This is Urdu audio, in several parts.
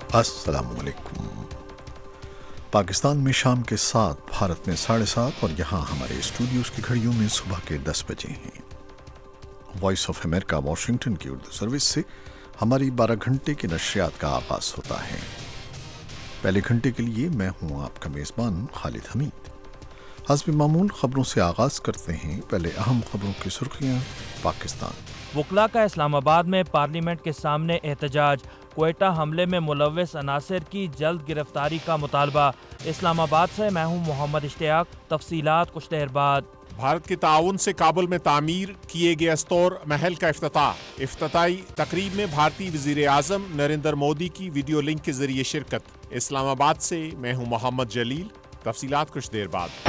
السلام علیکم۔ پاکستان میں شام کے 7، بھارت میں 7:30 اور یہاں ہمارے اسٹوڈیوز کی گھڑیوں میں صبح کے 10 بجے ہیں۔ وائس آف امریکہ واشنگٹن کی اردو سروس سے ہماری 12 گھنٹے کے نشریات کا آغاز ہوتا ہے۔ پہلے گھنٹے کے لیے میں ہوں آپ کا میزبان خالد حمید۔ حسب معمول خبروں سے آغاز کرتے ہیں۔ پہلے اہم خبروں کی سرخیاں۔ پاکستان وکلاء کا اسلام آباد میں پارلیمنٹ کے سامنے احتجاج، کوئٹہ حملے میں ملوث عناصر کی جلد گرفتاری کا مطالبہ۔ اسلام آباد سے میں ہوں محمد اشتیاق، تفصیلات کچھ دیر بعد۔ بھارت کے تعاون سے کابل میں تعمیر کیے گئے استور محل کا افتتاحی تقریب میں بھارتی وزیر اعظم نریندر مودی کی ویڈیو لنک کے ذریعے شرکت۔ اسلام آباد سے میں ہوں محمد جلیل، تفصیلات کچھ دیر بعد۔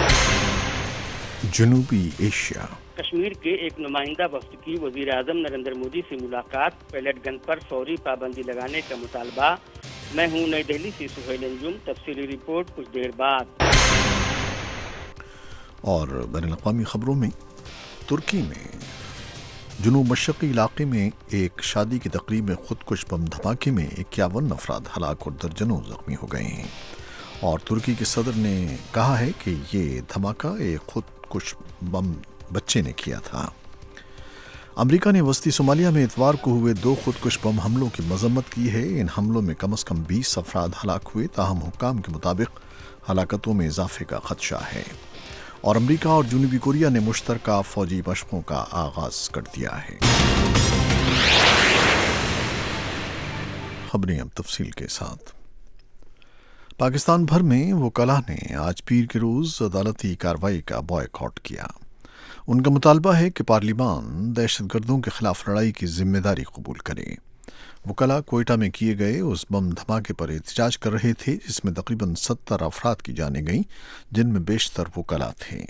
جنوبی ایشیا، کشمیر کے ایک نمائندہ وفد کی وزیر اعظم نریندر مودی سے ملاقات، پیلٹ گن پر فوری پابندی لگانے کا مطالبہ۔ میں ہوں نئی دہلی سے سہیل انجم، تفصیلی رپورٹ کچھ دیر بعد۔ اور بین الاقوامی خبروں میں ترکی میں جنوب مشرقی علاقے میں ایک شادی کی تقریب میں خودکش بم دھماکے میں 51 افراد ہلاک اور درجنوں زخمی ہو گئے ہیں، اور ترکی کے صدر نے کہا ہے کہ یہ دھماکہ ایک خودکش بم بچے نے کیا تھا۔ امریکہ نے وسطی صومالیہ میں اتوار کو ہوئے 2 خودکش بم حملوں کی مذمت کی ہے۔ ان حملوں میں کم از کم 20 افراد ہلاک ہوئے، تاہم حکام کے مطابق ہلاکتوں میں اضافے کا خدشہ ہے، اور امریکہ اور جنوبی کوریا نے مشترکہ فوجی مشقوں کا آغاز کر دیا ہے۔ خبریں اب تفصیل کے ساتھ۔ پاکستان بھر میں وکلاء نے آج پیر کے روز عدالتی کارروائی کا بائیکاٹ کیا۔ ان کا مطالبہ ہے کہ پارلیمان دہشت گردوں کے خلاف لڑائی کی ذمہ داری قبول کرے۔ وکلاء کوئٹہ میں کیے گئے اس بم دھماکے پر احتجاج کر رہے تھے جس میں تقریباً 70 افراد کی جانیں گئیں، جن میں بیشتر وکلاء تھے۔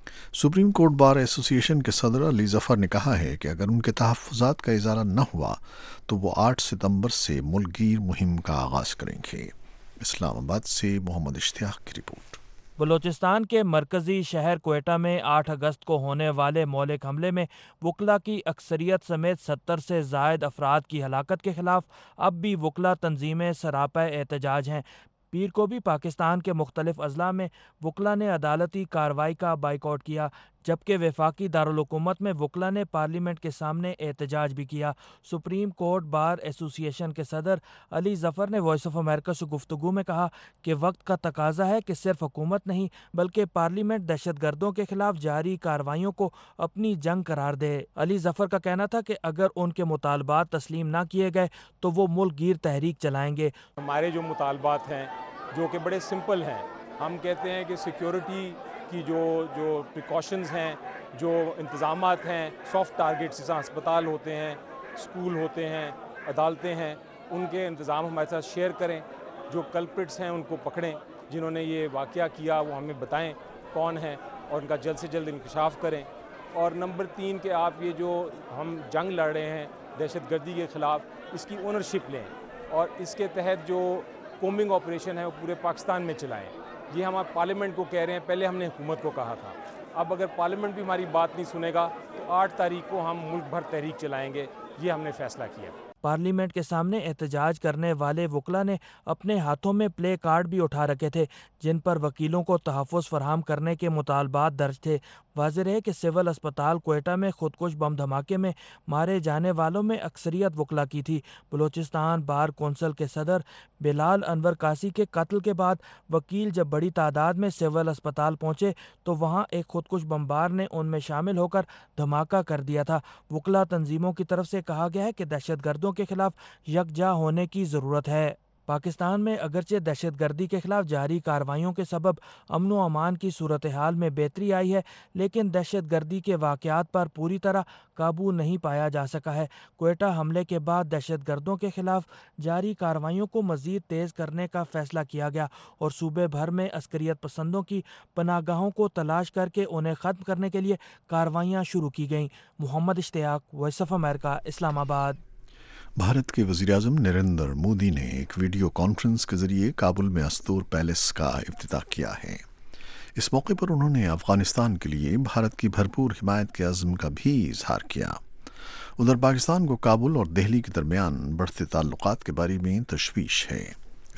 سپریم کورٹ بار ایسوسی ایشن کے صدر علی ظفر نے کہا ہے کہ اگر ان کے تحفظات کا اظہار نہ ہوا تو وہ 8 ستمبر سے ملک گیر مہم کا آغاز کریں گے۔ اسلام آباد سے محمد اشتیاق کی رپورٹ۔ بلوچستان کے مرکزی شہر کوئٹہ میں 8 اگست کو ہونے والے مہلک حملے میں وکلاء کی اکثریت سمیت 70 سے زائد افراد کی ہلاکت کے خلاف اب بھی وکلاء تنظیمیں سراپا احتجاج ہیں۔ پیر کو بھی پاکستان کے مختلف اضلاع میں وکلاء نے عدالتی کارروائی کا بائیکاٹ کیا، جبکہ وفاقی دارالحکومت میں وکلاء نے پارلیمنٹ کے سامنے احتجاج بھی کیا۔ سپریم کورٹ بار ایسوسی ایشن کے صدر علی ظفر نے وائس آف امریکہ سے گفتگو میں کہا کہ وقت کا تقاضا ہے کہ صرف حکومت نہیں بلکہ پارلیمنٹ دہشت گردوں کے خلاف جاری کارروائیوں کو اپنی جنگ قرار دے۔ علی ظفر کا کہنا تھا کہ اگر ان کے مطالبات تسلیم نہ کیے گئے تو وہ ملک گیر تحریک چلائیں گے۔ ہمارے جو مطالبات ہیں جو کہ بڑے سمپل ہیں، ہم کہتے ہیں کہ سیکیورٹی کی جو پریکاشنز ہیں، جو انتظامات ہیں، سافٹ ٹارگیٹس جیسا ہسپتال ہوتے ہیں، اسکول ہوتے ہیں، عدالتیں ہیں، ان کے انتظام ہمارے ساتھ شیئر کریں۔ جو کلپرٹس ہیں ان کو پکڑیں، جنہوں نے یہ واقعہ کیا وہ ہمیں بتائیں کون ہیں اور ان کا جلد سے جلد انکشاف کریں۔ اور نمبر 3 کہ آپ یہ جو ہم جنگ لڑ رہے ہیں دہشت گردی کے خلاف، اس کی اونرشپ لیں اور اس کے تحت جو کومبنگ آپریشن ہے وہ پورے پاکستان میں چلائیں۔ یہ ہم آپ پارلیمنٹ کو کہہ رہے ہیں، پہلے ہم نے حکومت کو کہا تھا، اب اگر پارلیمنٹ بھی ہماری بات نہیں سنے گا تو 8 تاریخ کو ہم ملک بھر تحریک چلائیں گے، یہ ہم نے فیصلہ کیا۔ پارلیمنٹ کے سامنے احتجاج کرنے والے وکلاء نے اپنے ہاتھوں میں پلے کارڈ بھی اٹھا رکھے تھے جن پر وکیلوں کو تحفظ فراہم کرنے کے مطالبات درج تھے۔ واضح رہے کہ سول اسپتال کوئٹہ میں خودکش بم دھماکے میں مارے جانے والوں میں اکثریت وکلاء کی تھی۔ بلوچستان بار کونسل کے صدر بلال انور قاسی کے قتل کے بعد وکیل جب بڑی تعداد میں سول اسپتال پہنچے تو وہاں ایک خودکش بمبار نے ان میں شامل ہو کر دھماکہ کر دیا تھا۔ وکلاء تنظیموں کی طرف سے کہا گیا ہے کہ دہشت گردوں کے خلاف یکجا ہونے کی ضرورت ہے۔ پاکستان میں اگرچہ دہشت گردی کے خلاف جاری کارروائیوں کے سبب امن و امان کی صورتحال میں بہتری آئی ہے، لیکن دہشت گردی کے واقعات پر پوری طرح قابو نہیں پایا جا سکا ہے۔ کوئٹہ حملے کے بعد دہشت گردوں کے خلاف جاری کارروائیوں کو مزید تیز کرنے کا فیصلہ کیا گیا اور صوبے بھر میں عسکریت پسندوں کی پناہ گاہوں کو تلاش کر کے انہیں ختم کرنے کے لیے کارروائیاں شروع کی گئیں۔ محمد اشتیاق، وائس آف امریکہ، اسلام آباد۔ بھارت کے وزیر اعظم نریندر مودی نے ایک ویڈیو کانفرنس کے ذریعے کابل میں استور پیلس کا افتتاح کیا ہے۔ اس موقع پر انہوں نے افغانستان کے لیے بھارت کی بھرپور حمایت کے عزم کا بھی اظہار کیا۔ ادھر پاکستان کو کابل اور دہلی کے درمیان بڑھتے تعلقات کے بارے میں تشویش ہے۔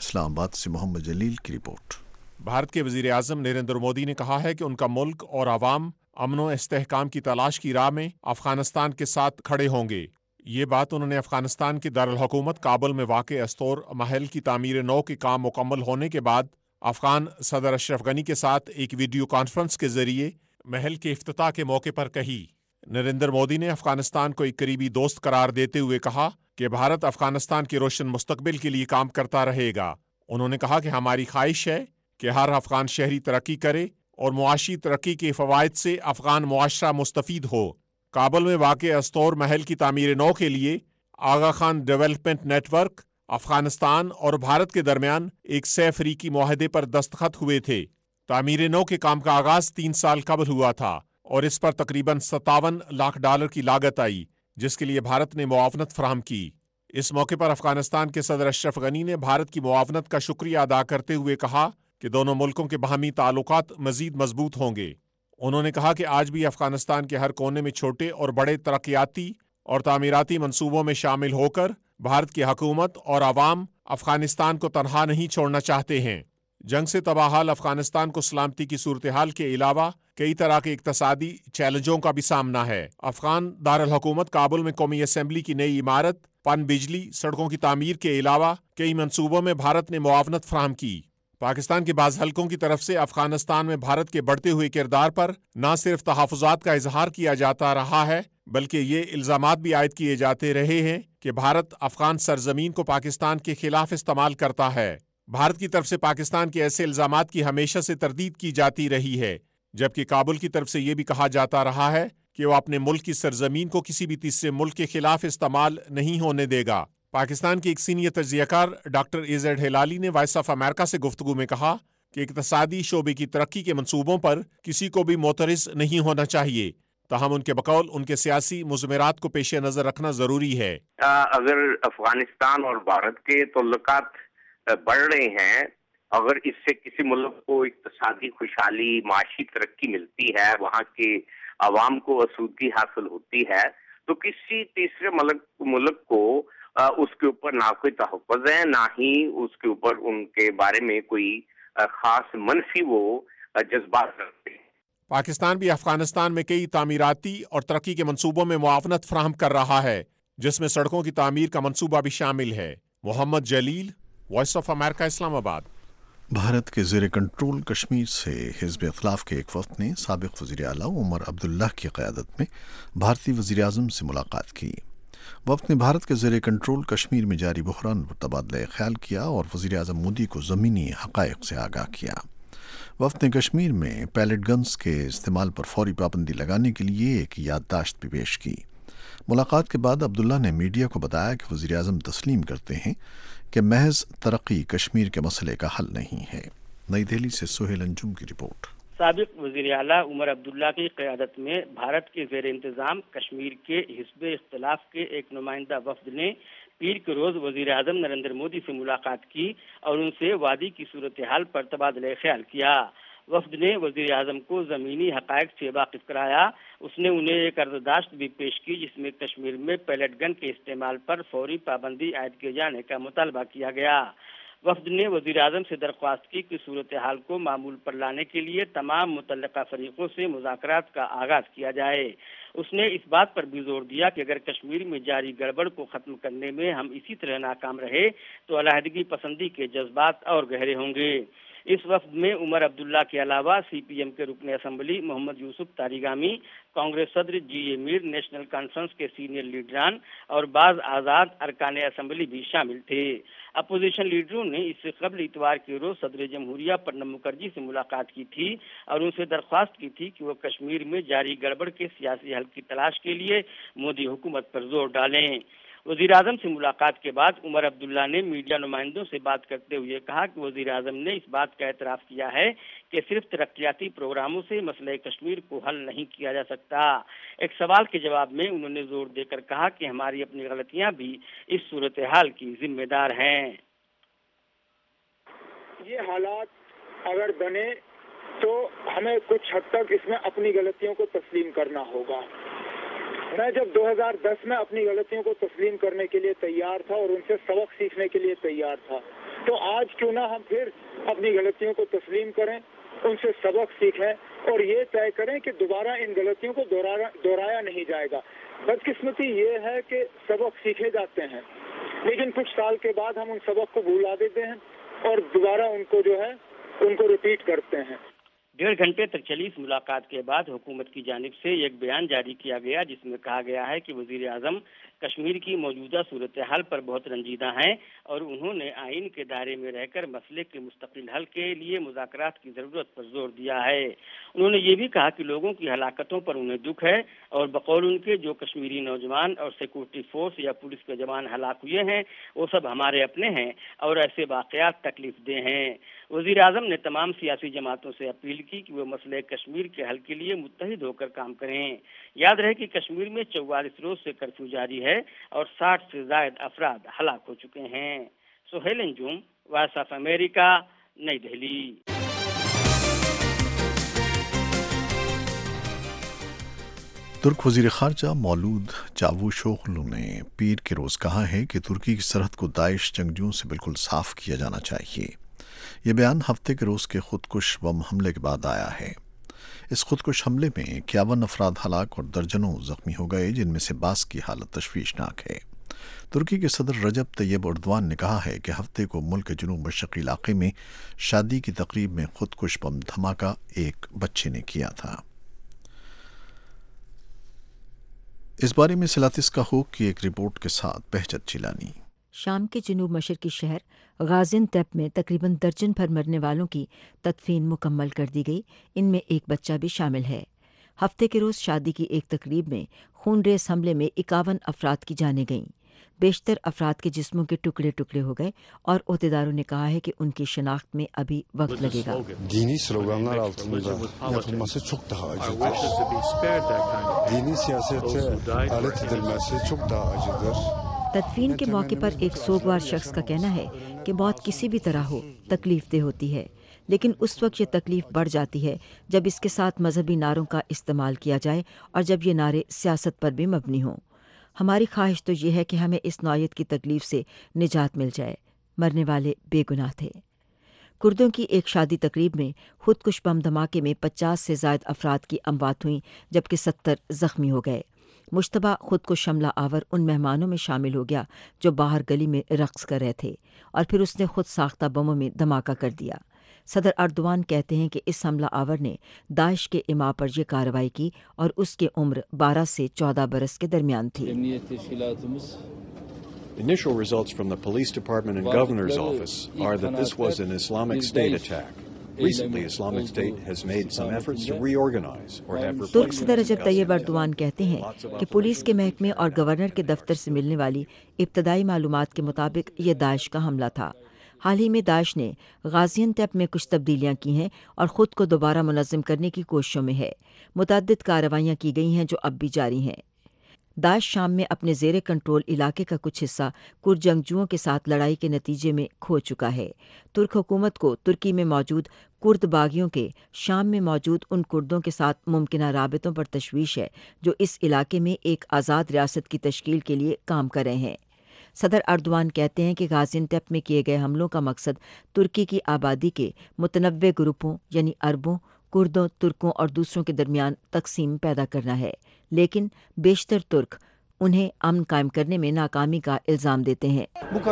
اسلام آباد سے محمد جلیل کی رپورٹ۔ بھارت کے وزیر اعظم نریندر مودی نے کہا ہے کہ ان کا ملک اور عوام امن و استحکام کی تلاش کی راہ میں افغانستان کے ساتھ کھڑے ہوں گے۔ یہ بات انہوں نے افغانستان کے دارالحکومت کابل میں واقع استور محل کی تعمیر نو کے کام مکمل ہونے کے بعد افغان صدر اشرف غنی کے ساتھ ایک ویڈیو کانفرنس کے ذریعے محل کے افتتاح کے موقع پر کہی۔ نریندر مودی نے افغانستان کو ایک قریبی دوست قرار دیتے ہوئے کہا کہ بھارت افغانستان کے روشن مستقبل کے لیے کام کرتا رہے گا۔ انہوں نے کہا کہ ہماری خواہش ہے کہ ہر افغان شہری ترقی کرے اور معاشی ترقی کے فوائد سے افغان معاشرہ مستفید ہو۔ کابل میں واقع استور محل کی تعمیر نو کے لیے Aga Khan development network, Afghanistan اور بھارت کے درمیان ایک سہ فریقی معاہدے پر دستخط ہوئے تھے۔ تعمیر نو کے کام کا آغاز 3 سال قبل ہوا تھا اور اس پر تقریباً $57 لاکھ کی لاگت آئی، جس کے لیے بھارت نے معاونت فراہم کی۔ اس موقع پر افغانستان کے صدر اشرف غنی نے بھارت کی معاونت کا شکریہ ادا کرتے ہوئے کہا کہ دونوں ملکوں کے باہمی تعلقات مزید مضبوط ہوں گے۔ انہوں نے کہا کہ آج بھی افغانستان کے ہر کونے میں چھوٹے اور بڑے ترقیاتی اور تعمیراتی منصوبوں میں شامل ہو کر بھارت کی حکومت اور عوام افغانستان کو تنہا نہیں چھوڑنا چاہتے ہیں۔ جنگ سے تباہ حال افغانستان کو سلامتی کی صورتحال کے علاوہ کئی طرح کے اقتصادی چیلنجوں کا بھی سامنا ہے۔ افغان دارالحکومت کابل میں قومی اسمبلی کی نئی عمارت، پن بجلی، سڑکوں کی تعمیر کے علاوہ کئی منصوبوں میں بھارت نے معاونت فراہم کی۔ پاکستان کے بعض حلقوں کی طرف سے افغانستان میں بھارت کے بڑھتے ہوئے کردار پر نہ صرف تحفظات کا اظہار کیا جاتا رہا ہے، بلکہ یہ الزامات بھی عائد کیے جاتے رہے ہیں کہ بھارت افغان سرزمین کو پاکستان کے خلاف استعمال کرتا ہے۔ بھارت کی طرف سے پاکستان کے ایسے الزامات کی ہمیشہ سے تردید کی جاتی رہی ہے، جبکہ کابل کی طرف سے یہ بھی کہا جاتا رہا ہے کہ وہ اپنے ملک کی سرزمین کو کسی بھی تیسرے ملک کے خلاف استعمال نہیں ہونے دے گا۔ پاکستان کے ایک سینئر تجزیہ کار ڈاکٹر ایزیڈ ہلالی نے وائس آف امریکہ سے گفتگو میں کہا کہ اقتصادی شعبے کی ترقی کے منصوبوں پر کسی کو بھی معترض نہیں ہونا چاہیے، تاہم ان کے بقول ان کے سیاسی مضمرات کو پیش نظر رکھنا ضروری ہے۔ اگر افغانستان اور بھارت کے تعلقات بڑھ رہے ہیں، اگر اس سے کسی ملک کو اقتصادی خوشحالی، معاشی ترقی ملتی ہے، وہاں کے عوام کو آسودگی حاصل ہوتی ہے، تو کسی تیسرے ملک کو اس کے اوپر نہ کوئی تحفظ ہے، نہ ہی اس کے اوپر ان کے بارے میں کوئی خاص منفی وہ جذبات رکھتے ہیں۔ پاکستان بھی افغانستان میں کئی تعمیراتی اور ترقی کے منصوبوں میں معاونت فراہم کر رہا ہے، جس میں سڑکوں کی تعمیر کا منصوبہ بھی شامل ہے۔ محمد جلیل، وائس آف امریکہ، اسلام آباد۔ بھارت کے زیر کنٹرول کشمیر سے حزب اختلاف کے ایک وفد نے سابق وزیر اعلیٰ عمر عبداللہ کی قیادت میں بھارتی وزیر اعظم سے ملاقات کی۔ وفد نے بھارت کے زیر کنٹرول کشمیر میں جاری بحران پر تبادلہ خیال کیا اور وزیر اعظم مودی کو زمینی حقائق سے آگاہ کیا۔ وفد نے کشمیر میں پیلٹ گنز کے استعمال پر فوری پابندی لگانے کے لیے ایک یادداشت بھی پیش کی۔ ملاقات کے بعد عبداللہ نے میڈیا کو بتایا کہ وزیر اعظم تسلیم کرتے ہیں کہ محض ترقی کشمیر کے مسئلے کا حل نہیں ہے۔ نئی دہلی سے سہیل انجم کی رپورٹ۔ سابق وزیر اعلیٰ عمر عبداللہ کی قیادت میں بھارت کے زیر انتظام کشمیر کے حزب اختلاف کے ایک نمائندہ وفد نے پیر کے روز وزیر اعظم نریندر مودی سے ملاقات کی اور ان سے وادی کی صورتحال پر تبادلہ خیال کیا۔ وفد نے وزیر اعظم کو زمینی حقائق سے واقف کرایا۔ اس نے انہیں ایک عرضداشت بھی پیش کی جس میں کشمیر میں پیلٹ گن کے استعمال پر فوری پابندی عائد کیے جانے کا مطالبہ کیا گیا۔ وفد نے وزیر اعظم سے درخواست کی کہ صورتحال کو معمول پر لانے کے لیے تمام متعلقہ فریقوں سے مذاکرات کا آغاز کیا جائے۔ اس نے اس بات پر بھی زور دیا کہ اگر کشمیر میں جاری گڑبڑ کو ختم کرنے میں ہم اسی طرح ناکام رہے تو علیحدگی پسندی کے جذبات اور گہرے ہوں گے۔ اس وفد میں عمر عبداللہ کے علاوہ سی پی ایم کے رکن اسمبلی محمد یوسف تاریگامی، کانگریس صدر G A Mir, National Conference کے سینئر لیڈران اور بعض آزاد ارکان اسمبلی بھی شامل تھے۔ اپوزیشن لیڈروں نے اس سے قبل اتوار کے روز صدر جمہوریہ پرنب مکھرجی سے ملاقات کی تھی اور ان سے درخواست کی تھی کہ وہ کشمیر میں جاری گڑبڑ کے سیاسی حل کی تلاش کے لیے مودی حکومت پر زور ڈالیں۔ وزیر اعظم سے ملاقات کے بعد عمر عبداللہ نے میڈیا نمائندوں سے بات کرتے ہوئے کہا کہ وزیر اعظم نے اس بات کا اعتراف کیا ہے کہ صرف ترقیاتی پروگراموں سے مسئلہ کشمیر کو حل نہیں کیا جا سکتا۔ ایک سوال کے جواب میں انہوں نے زور دے کر کہا کہ ہماری اپنی غلطیاں بھی اس صورتحال کی ذمہ دار ہیں۔ یہ حالات اگر بنے تو ہمیں کچھ حد تک اس میں اپنی غلطیوں کو تسلیم کرنا ہوگا۔ میں جب 2010 میں اپنی غلطیوں کو تسلیم کرنے کے لیے تیار تھا اور ان سے سبق سیکھنے کے لیے تیار تھا، تو آج کیوں نہ ہم پھر اپنی غلطیوں کو تسلیم کریں، ان سے سبق سیکھیں اور یہ طے کریں کہ دوبارہ ان غلطیوں کو دہرایا نہیں جائے گا۔ بدقسمتی یہ ہے کہ سبق سیکھے جاتے ہیں لیکن کچھ سال کے بعد ہم ان سبق کو بھلا دیتے ہیں اور دوبارہ ان کو ریپیٹ کرتے ہیں۔ 1.5 گھنٹے تک چلی اس ملاقات کے بعد حکومت کی جانب سے ایک بیان جاری کیا گیا جس میں کہا گیا ہے کہ وزیر اعظم کشمیر کی موجودہ صورتحال پر بہت رنجیدہ ہیں اور انہوں نے آئین کے دائرے میں رہ کر مسئلے کے مستقل حل کے لیے مذاکرات کی ضرورت پر زور دیا ہے۔ انہوں نے یہ بھی کہا کہ لوگوں کی ہلاکتوں پر انہیں دکھ ہے اور بقول ان کے جو کشمیری نوجوان اور سیکورٹی فورس یا پولیس کے جوان ہلاک ہوئے ہیں وہ سب ہمارے اپنے ہیں اور ایسے واقعات تکلیف دہ ہیں۔ وزیر اعظم نے تمام سیاسی جماعتوں سے اپیل کی کہ وہ مسئلہ کشمیر کے حل کے لیے متحد ہو کر کام کریں۔ یاد رہے کہ کشمیر میں 44 روز سے کرفیو جاری ہے اور 60 سے زائد افراد ہلاک ہو چکے ہیں۔ Sohail Anjum, Voice of America, نئی دہلی۔ ترک وزیر خارجہ مولود چاوشوغلو نے پیر کے روز کہا ہے کہ ترکی کی سرحد کو داعش جنگجوؤں سے بالکل صاف کیا جانا چاہیے۔ یہ بیان ہفتے کے روز کے خودکش بم حملے کے بعد آیا ہے۔ اس خودکش حملے میں 51 افراد ہلاک اور درجنوں زخمی ہو گئے، جن میں سے بعض کی حالت تشویشناک ہے۔ ترکی کے صدر رجب طیب اردوان نے کہا ہے کہ ہفتے کو ملک کے جنوب مشرقی علاقے میں شادی کی تقریب میں خودکش بم دھماکہ ایک بچے نے کیا تھا۔ اس بارے میں سلاتس کا ہوک کی ایک رپورٹ کے ساتھ بہجت چیلانی۔ شام کے جنوب مشرقی شہر غازین تیپ میں تقریباً درجن بھر مرنے والوں کی تدفین مکمل کر دی گئی، ان میں ایک بچہ بھی شامل ہے۔ ہفتے کے روز شادی کی ایک تقریب میں خون ریز حملے میں 51 افراد کی جانیں گئیں۔ بیشتر افراد کے جسموں کے ٹکڑے ٹکڑے ہو گئے اور عہدیداروں نے کہا ہے کہ ان کی شناخت میں ابھی وقت لگے گا۔ دینی sloganlar altında yapılması çok daha acıdır. Dini siyasete alet edilmesi çok daha acıdır. تدفین کے موقع پر ایک سوگوار شخص کا کہنا ہے کہ موت کسی بھی طرح ہو تکلیف دہ ہوتی ہے، لیکن اس وقت یہ تکلیف بڑھ جاتی ہے جب اس کے ساتھ مذہبی نعروں کا استعمال کیا جائے اور جب یہ نعرے سیاست پر بھی مبنی ہوں۔ ہماری خواہش تو یہ ہے کہ ہمیں اس نوعیت کی تکلیف سے نجات مل جائے۔ مرنے والے بے گناہ تھے۔ کردوں کی ایک شادی تقریب میں خودکش بم دھماکے میں 50 سے زائد افراد کی اموات ہوئیں جبکہ 70 زخمی ہو گئے۔ مشتبہ خودکش حملہ آور ان مہمانوں میں شامل ہو گیا جو باہر گلی میں رقص کر رہے تھے اور پھر اس نے خود ساختہ بموں میں دھماکہ کر دیا۔ صدر اردوان کہتے ہیں کہ اس حملہ آور نے داعش کے امام پر یہ کارروائی کی اور اس کی عمر 12 سے 14 برس کے درمیان تھی۔ Initial results from the police department and governor's office are that this was an Islamic State attack. Recently, Islamic State has made some efforts to reorganize or have replaced. ترک صدر رجب طیب اردوان کہتے ہیں کہ پولیس کے محکمے اور گورنر کے دفتر سے ملنے والی ابتدائی معلومات کے مطابق یہ داعش کا حملہ تھا۔ حال ہی میں داعش نے غازین تیپ میں کچھ تبدیلیاں کی ہیں اور خود کو دوبارہ منظم کرنے کی کوششوں میں ہے۔ متعدد کارروائیاں کی گئی ہیں جو اب بھی جاری ہیں۔ داعش شام میں اپنے زیر کنٹرول علاقے کا کچھ حصہ کرد جنگجوؤں کے ساتھ لڑائی کے نتیجے میں کھو چکا ہے۔ ترک حکومت کو ترکی میں موجود کرد باغیوں کے شام میں موجود ان کردوں کے ساتھ ممکنہ رابطوں پر تشویش ہے جو اس علاقے میں ایک آزاد ریاست کی تشکیل کے لیے کام کر رہے ہیں۔ صدر اردوان کہتے ہیں کہ غازین تیپ میں کیے گئے حملوں کا مقصد ترکی کی آبادی کے متنوع گروپوں یعنی عربوں، کردوں، ترکوں اور دوسروں کے درمیان تقسیم پیدا کرنا ہے، لیکن بیشتر ترک انہیں امن قائم کرنے میں ناکامی کا الزام دیتے ہیں۔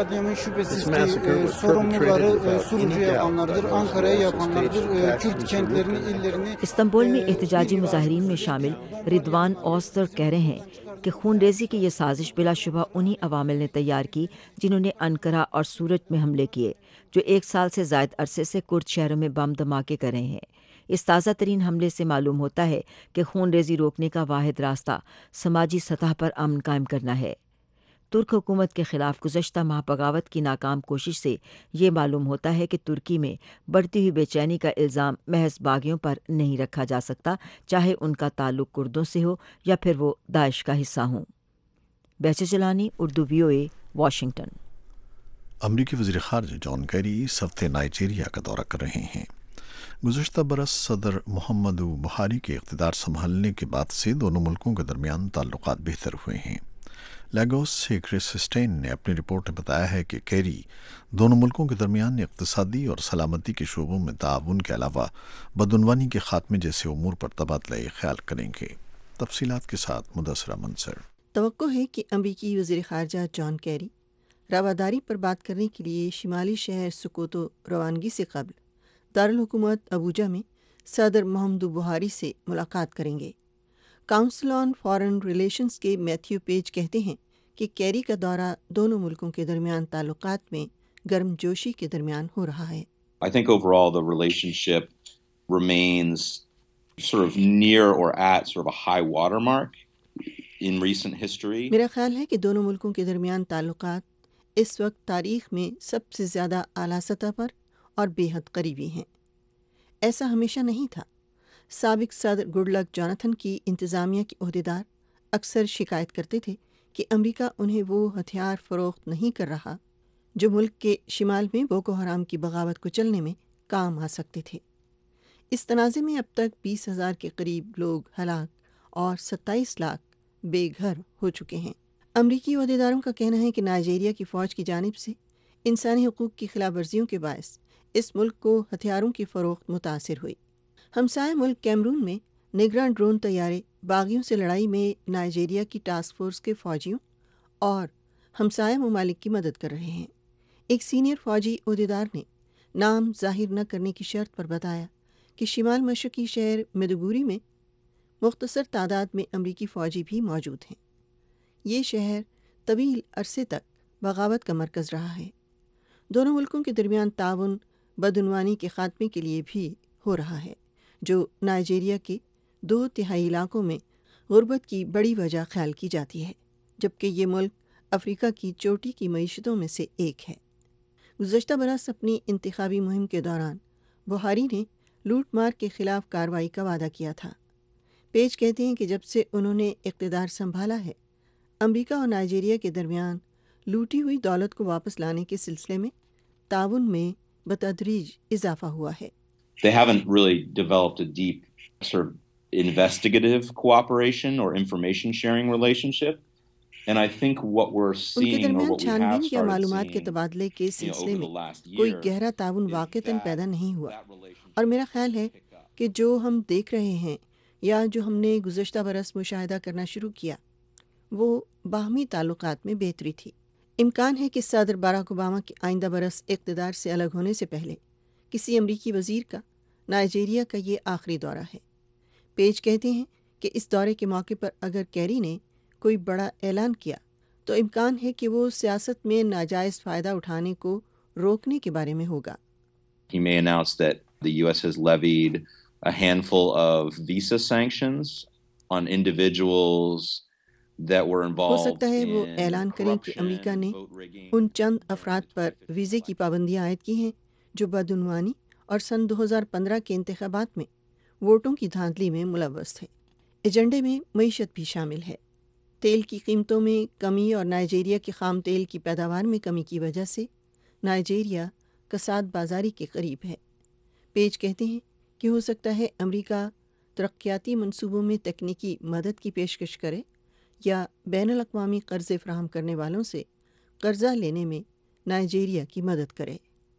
استنبول میں احتجاجی مظاہرین میں شامل ردوان اوستر کہہ رہے ہیں کہ خون ریزی کی یہ سازش بلا شبہ انہی عوامل نے تیار کی جنہوں نے انقرہ اور سورت میں حملے کیے، جو 1 سال سے زائد عرصے سے کرد شہروں میں بم دھماکے کر رہے ہیں۔ اس تازہ ترین حملے سے معلوم ہوتا ہے کہ خون ریزی روکنے کا واحد راستہ سماجی سطح پر امن قائم کرنا ہے۔ ترک حکومت کے خلاف گزشتہ ماہ بغاوت کی ناکام کوشش سے یہ معلوم ہوتا ہے کہ ترکی میں بڑھتی ہوئی بے چینی کا الزام محض باغیوں پر نہیں رکھا جا سکتا، چاہے ان کا تعلق کردوں سے ہو یا پھر وہ داعش کا حصہ ہوں۔ Behjat Chilani, Urdu VOA، Washington. امریکی وزیر خارجہ جان کیری اس ہفتے نائجیریا کا دورہ کر رہے ہیں۔ گزشتہ برس صدر محمد بحاری کے اقتدار سنبھالنے کے بعد سے دونوں ملکوں کے درمیان تعلقات بہتر ہوئے ہیں۔ لیگوس سے کرس اسٹین نے اپنی رپورٹ میں بتایا ہے کہ کیری دونوں ملکوں کے درمیان اقتصادی اور سلامتی کے شعبوں میں تعاون کے علاوہ بدعنوانی کے خاتمے جیسے امور پر تبادلہ خیال کریں گے۔ تفصیلات کے ساتھ مدثرہ منصر۔ توقع ہے کہ امریکی وزیر خارجہ جان کیری رواداری پر بات کرنے کے لیے شمالی شہر سکوتو روانگی سے قبل دارالحکومت ابوجا میں صدر محمد بحاری سے ملاقات کریں گے۔ کاؤنسل آن فارن ریلیشنز کے میتھیو پیج کہتے ہیں کہ کیری کا دورہ دونوں ملکوں کے درمیان تعلقات میں گرم جوشی کے درمیان ہو رہا ہے۔ I think overall the relationship remains sort of near or at sort of a high watermark in recent history. میرا خیال ہے کہ دونوں ملکوں کے درمیان تعلقات اس وقت تاریخ میں سب سے زیادہ اعلیٰ سطح پر اور بے حد قریبی ہیں۔ ایسا ہمیشہ نہیں تھا۔ سابق صدر گڈ لک جوناتھن کی انتظامیہ کے عہدیدار اکثر شکایت کرتے تھے کہ امریکہ انہیں وہ ہتھیار فروخت نہیں کر رہا جو ملک کے شمال میں بوکو حرام کی بغاوت کو چلنے میں کام آ سکتے تھے۔ اس تنازع میں اب تک 20,000 کے قریب لوگ ہلاک اور 27 لاکھ بے گھر ہو چکے ہیں۔ امریکی عہدیداروں کا کہنا ہے کہ نائجیریا کی فوج کی جانب سے انسانی حقوق کی خلاف ورزیوں کے باعث اس ملک کو ہتھیاروں کی فروخت متاثر ہوئی۔ ہمسائے ملک کیمرون میں نگراں ڈرون طیارے باغیوں سے لڑائی میں نائجیریا کی ٹاسک فورس کے فوجیوں اور ہمسائے ممالک کی مدد کر رہے ہیں۔ ایک سینئر فوجی عہدیدار نے نام ظاہر نہ کرنے کی شرط پر بتایا کہ شمال مشرقی شہر میدوگوری میں مختصر تعداد میں امریکی فوجی بھی موجود ہیں۔ یہ شہر طویل عرصے تک بغاوت کا مرکز رہا ہے۔ دونوں ملکوں کے درمیان تعاون بدعنوانی کے خاتمے کے لیے بھی ہو رہا ہے، جو نائجیریا کے 2/3 علاقوں میں غربت کی بڑی وجہ خیال کی جاتی ہے، جبکہ یہ ملک افریقہ کی چوٹی کی معیشتوں میں سے ایک ہے۔ گزشتہ برس اپنی انتخابی مہم کے دوران بحاری نے لوٹ مار کے خلاف کارروائی کا وعدہ کیا تھا۔ پیج کہتے ہیں کہ جب سے انہوں نے اقتدار سنبھالا ہے، امریکہ اور نائجیریا کے درمیان لوٹی ہوئی دولت کو واپس لانے کے سلسلے میں تعاون میں بتدریج اضافہ ہوا ہے۔ They haven't really developed a deep sort of investigative cooperation or information sharing relationship. And I think what we're ان کے seeing or درمیان what we have چھانبین یا started معلومات کے seeing, تبادلے کے سلسلے over میں the last کوئی year گہرا تعاون is واقعتاً that پیدا نہیں ہوا، that relationship اور میرا خیال ہے pick up. کہ جو ہم دیکھ رہے ہیں یا جو ہم نے گزشتہ برس مشاہدہ کرنا شروع کیا وہ باہمی تعلقات میں بہتری تھی۔ امکان ہے کہ صدر باراک اوباما کے آئندہ برس اقتدار سے الگ ہونے سے پہلے کسی امریکی وزیر کا نائجیریا کا یہ آخری دورہ ہے۔ پیج کہتے ہیں کہ اس دورے کے موقع پر اگر کیری نے کوئی بڑا اعلان کیا تو امکان ہے کہ وہ سیاست میں ناجائز فائدہ اٹھانے کو روکنے کے بارے میں ہوگا۔ He may announce that the U.S. has levied a handful of visa sanctions on individuals that were who involved سکتا ہے وہ in اعلان کریں کہ corruption, امریکہ نے vote rigging, ان چند افراد پر ویزے کی پابندیاں عائد کی ہیں جو بدعنوانی اور سن 2015 کے انتخابات میں ووٹوں کی دھاندلی میں ملوث تھے۔ ایجنڈے میں معیشت بھی شامل ہے۔ تیل کی قیمتوں میں کمی اور نائجیریا کی خام تیل کی پیداوار میں کمی کی وجہ سے نائجیریا کساد بازاری کے قریب ہے۔ پیج کہتے ہیں کہ ہو سکتا ہے امریکہ ترقیاتی منصوبوں میں تکنیکی مدد کی پیشکش کرے یا بین الاقوامی قرضے فراہم کرنے والوں سے قرضہ لینے میں نائجیریا کی مدد کرے۔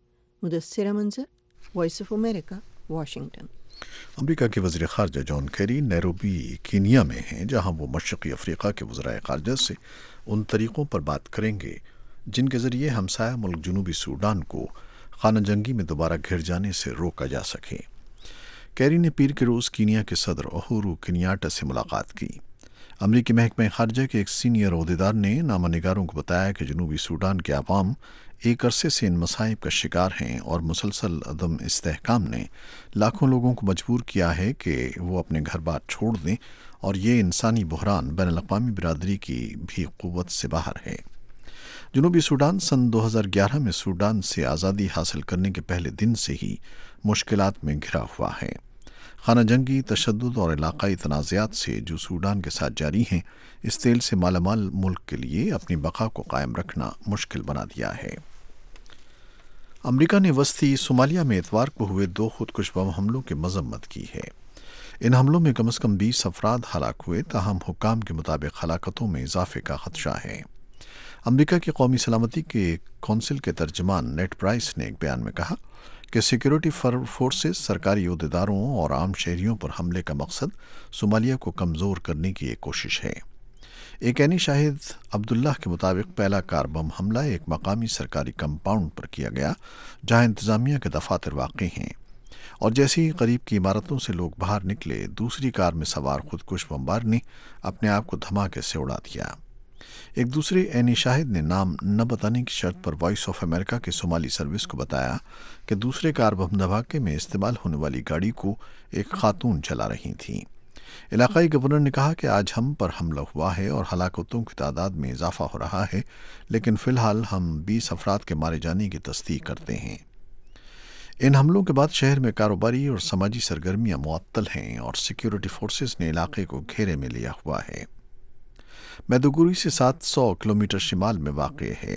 Mudassira Manzar, Voice of America, Washington. America کے وزیر خارجہ جان کیری نیروبی کینیا میں ہیں، جہاں وہ مشرقی افریقہ کے وزرائے خارجہ سے ان طریقوں پر بات کریں گے جن کے ذریعے ہمسایہ ملک جنوبی سوڈان کو خانہ جنگی میں دوبارہ گھر جانے سے روکا جا سکے۔ کیری نے پیر کے روز کینیا کے صدر اہورو کنیاٹا سے ملاقات کی۔ امریکی محکمہ خارجہ کے ایک سینئر عہدیدار نے نامہ نگاروں کو بتایا کہ جنوبی سوڈان کے عوام ایک عرصے سے ان مصائب کا شکار ہیں اور مسلسل عدم استحکام نے لاکھوں لوگوں کو مجبور کیا ہے کہ وہ اپنے گھر بار چھوڑ دیں، اور یہ انسانی بحران بین الاقوامی برادری کی بھی قوت سے باہر ہے۔ جنوبی سوڈان سن 2011 میں سوڈان سے آزادی حاصل کرنے کے پہلے دن سے ہی مشکلات میں گھرا ہوا ہے۔ خانہ جنگی، تشدد اور علاقائی تنازعات سے جو سوڈان کے ساتھ جاری ہیں، اس تیل سے مالا مال ملک کے لیے اپنی بقا کو قائم رکھنا مشکل بنا دیا ہے۔ امریکہ نے وسطی صومالیہ میں اتوار کو ہوئے 2 خودکش بم حملوں کی مذمت کی ہے۔ ان حملوں میں کم از کم 20 افراد ہلاک ہوئے، تاہم حکام کے مطابق ہلاکتوں میں اضافے کا خدشہ ہے۔ امریکہ کی قومی سلامتی کے کونسل کے ترجمان نیٹ پرائس نے ایک بیان میں کہا کہ سیکیورٹی فورسز سرکاری عہدیداروں اور عام شہریوں پر حملے کا مقصد صومالیہ کو کمزور کرنے کی ایک کوشش ہے۔ ایک عینی شاہد عبداللہ کے مطابق پہلا کار بم حملہ ایک مقامی سرکاری کمپاؤنڈ پر کیا گیا جہاں انتظامیہ کے دفاتر واقع ہیں، اور جیسے ہی قریب کی عمارتوں سے لوگ باہر نکلے، دوسری کار میں سوار خودکش بمبار نے اپنے آپ کو دھماکے سے اڑا دیا۔ ایک دوسرے عینی شاہد نے نام نہ بتانے کی شرط پر وائس آف امریکہ کے صومالی سروس کو بتایا کہ دوسرے کار بم دھماکے میں استعمال ہونے والی گاڑی کو ایک خاتون چلا رہی تھیں۔ علاقائی گورنر نے کہا کہ آج ہم پر حملہ ہوا ہے اور ہلاکتوں کی تعداد میں اضافہ ہو رہا ہے، لیکن فی الحال ہم 20 افراد کے مارے جانے کی تصدیق کرتے ہیں۔ ان حملوں کے بعد شہر میں کاروباری اور سماجی سرگرمیاں معطل ہیں اور سیکیورٹی فورسز نے علاقے کو گھیرے میں لیا ہوا ہے۔ میدوگوری سے 700 کلومیٹر شمال میں واقع ہے۔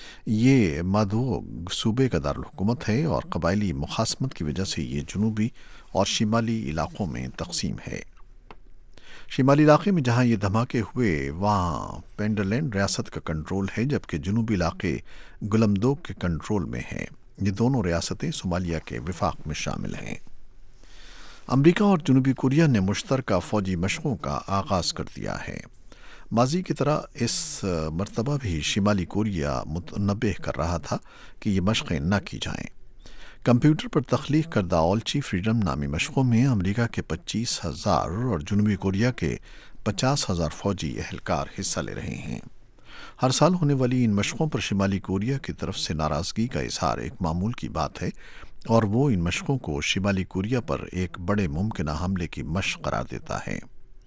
یہ مادوگ صوبے کا دارالحکومت ہے اور قبائلی مخاصمت کی وجہ سے یہ جنوبی اور شمالی علاقوں میں تقسیم ہے۔ شمالی علاقے میں جہاں یہ دھماکے ہوئے وہاں پینڈرلینڈ ریاست کا کنٹرول ہے، جبکہ جنوبی علاقے گلمدوگ کے کنٹرول میں ہے۔ یہ دونوں ریاستیں صومالیہ کے وفاق میں شامل ہیں۔ امریکہ اور جنوبی کوریا نے مشترکہ فوجی مشقوں کا آغاز کر دیا ہے۔ ماضی کی طرح اس مرتبہ بھی شمالی کوریا متنبہ کر رہا تھا کہ یہ مشقیں نہ کی جائیں۔ کمپیوٹر پر تخلیق کردہ آلچی فریڈم نامی مشقوں میں امریکہ کے 25,000 اور جنوبی کوریا کے 50,000 فوجی اہلکار حصہ لے رہے ہیں۔ ہر سال ہونے والی ان مشقوں پر شمالی کوریا کی طرف سے ناراضگی کا اظہار ایک معمول کی بات ہے، اور وہ ان مشقوں کو شمالی کوریا پر ایک بڑے ممکنہ حملے کی مشق قرار دیتا ہے۔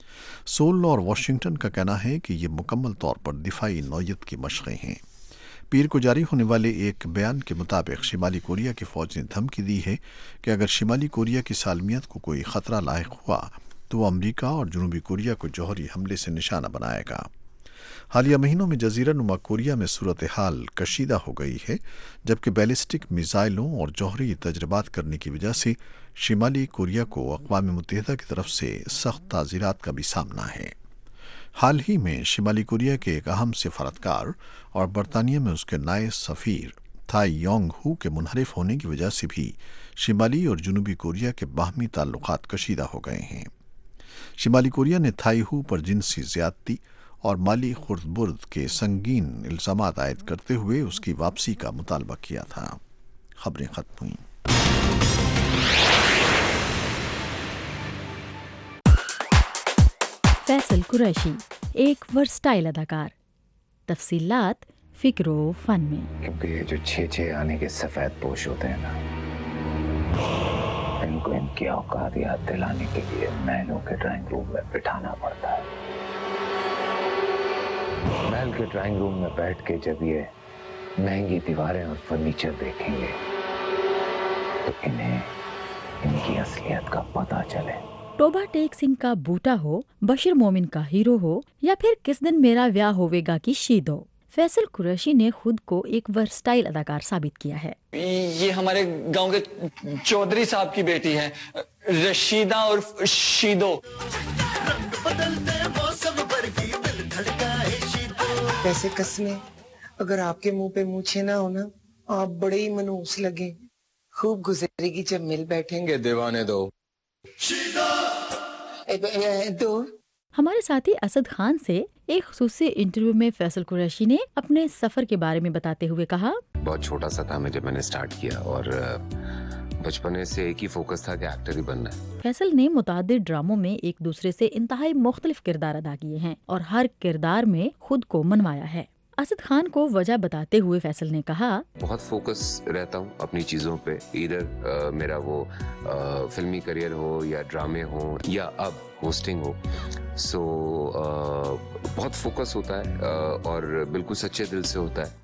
سول اور واشنگٹن کا کہنا ہے کہ یہ مکمل طور پر دفاعی نوعیت کی مشقیں ہیں۔ پیر کو جاری ہونے والے ایک بیان کے مطابق شمالی کوریا کی فوج نے دھمکی دی ہے کہ اگر شمالی کوریا کی سالمیت کو کوئی خطرہ لاحق ہوا تو وہ امریکہ اور جنوبی کوریا کو جوہری حملے سے نشانہ بنائے گا۔ حالیہ مہینوں میں جزیرہ نما کوریا میں صورتحال کشیدہ ہو گئی ہے، جبکہ بیلسٹک میزائلوں اور جوہری تجربات کرنے کی وجہ سے شمالی کوریا کو اقوام متحدہ کی طرف سے سخت تعزیرات کا بھی سامنا ہے۔ حال ہی میں شمالی کوریا کے ایک اہم سفارتکار اور برطانیہ میں اس کے نائب سفیر تھائی یونگ ہو کے منحرف ہونے کی وجہ سے بھی شمالی اور جنوبی کوریا کے باہمی تعلقات کشیدہ ہو گئے ہیں۔ شمالی کوریا نے تھائی ہو پر جنسی زیادتی اور مالی خرد برد کے سنگین الزامات عائد کرتے ہوئے اس کی واپسی کا مطالبہ کیا تھا۔ خبریں ختم ہوئیں۔ فیصل قریشی ایک ورسٹائل اداکار، تفصیلات فکر و فن میں۔ کیونکہ یہ جو 6 آنے کے سفید پوش ہوتے ہیں نا، ان کو ان کی اوقات یاد دلانے کے لیے محلوں کے ڈرائنگ روم میں بٹھانا پڑتا ہے۔ محل کے ڈرائنگ روم میں بیٹھ کے جب یہ مہنگی دیواریں اور فرنیچر دیکھیں گے تو انہیں ان کی اصلیت کا پتہ چلے۔ ٹوبا ٹیک سنگھ کا بوٹا ہو، بشیر مومن کا ہیرو ہو، یا پھر کس دن میرا ویاہ ہوے گا کی شید ہو، فیصل قریشی نے خود کو ایک ورسٹائل اداکار ثابت کیا ہے۔ یہ ہمارے گاؤں کے چودھری صاحب کی بیٹی ہیں، رشیدہ اور شیدو۔ ویسے قسمیں اگر آپ کے منہ پہ مونچھیں نہ ہونا، آپ بڑے ہی منحوس لگیں۔ خوب گزرے گی جب مل بیٹھیں گے دیوانے دو۔ ہمارے ساتھی اسد خان سے ایک خصوصی انٹرویو میں فیصل قریشی نے اپنے سفر کے بارے میں بتاتے ہوئے کہا، بہت چھوٹا سا تھا میں جب میں نے سٹارٹ کیا، اور بچپنے سے ایک ہی فوکس تھا کہ ایکٹر ہی بننا ہے۔ فیصل نے متعدد ڈراموں میں ایک دوسرے سے انتہائی مختلف کردار ادا کیے ہیں اور ہر کردار میں خود کو منوایا ہے۔ اسد خان کو وجہ بتاتے ہوئے فیصل نے کہا، بہت فوکس رہتا ہوں اپنی چیزوں پہ، ادھر میرا وہ فلمی کریئر ہو یا ڈرامے ہوں یا اب ہوسٹنگ ہو، سو بہت فوکس ہوتا ہے اور بالکل سچے دل سے ہوتا ہے۔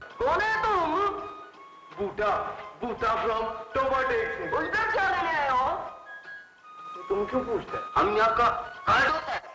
بوٹا فرام ٹوبا ٹیک سنگھ۔ ادھر کیا لینے آئے ہو؟ تم کیوں پوچھتے ہیں؟ ہم یہاں کا گارڈ ہوتا ہے۔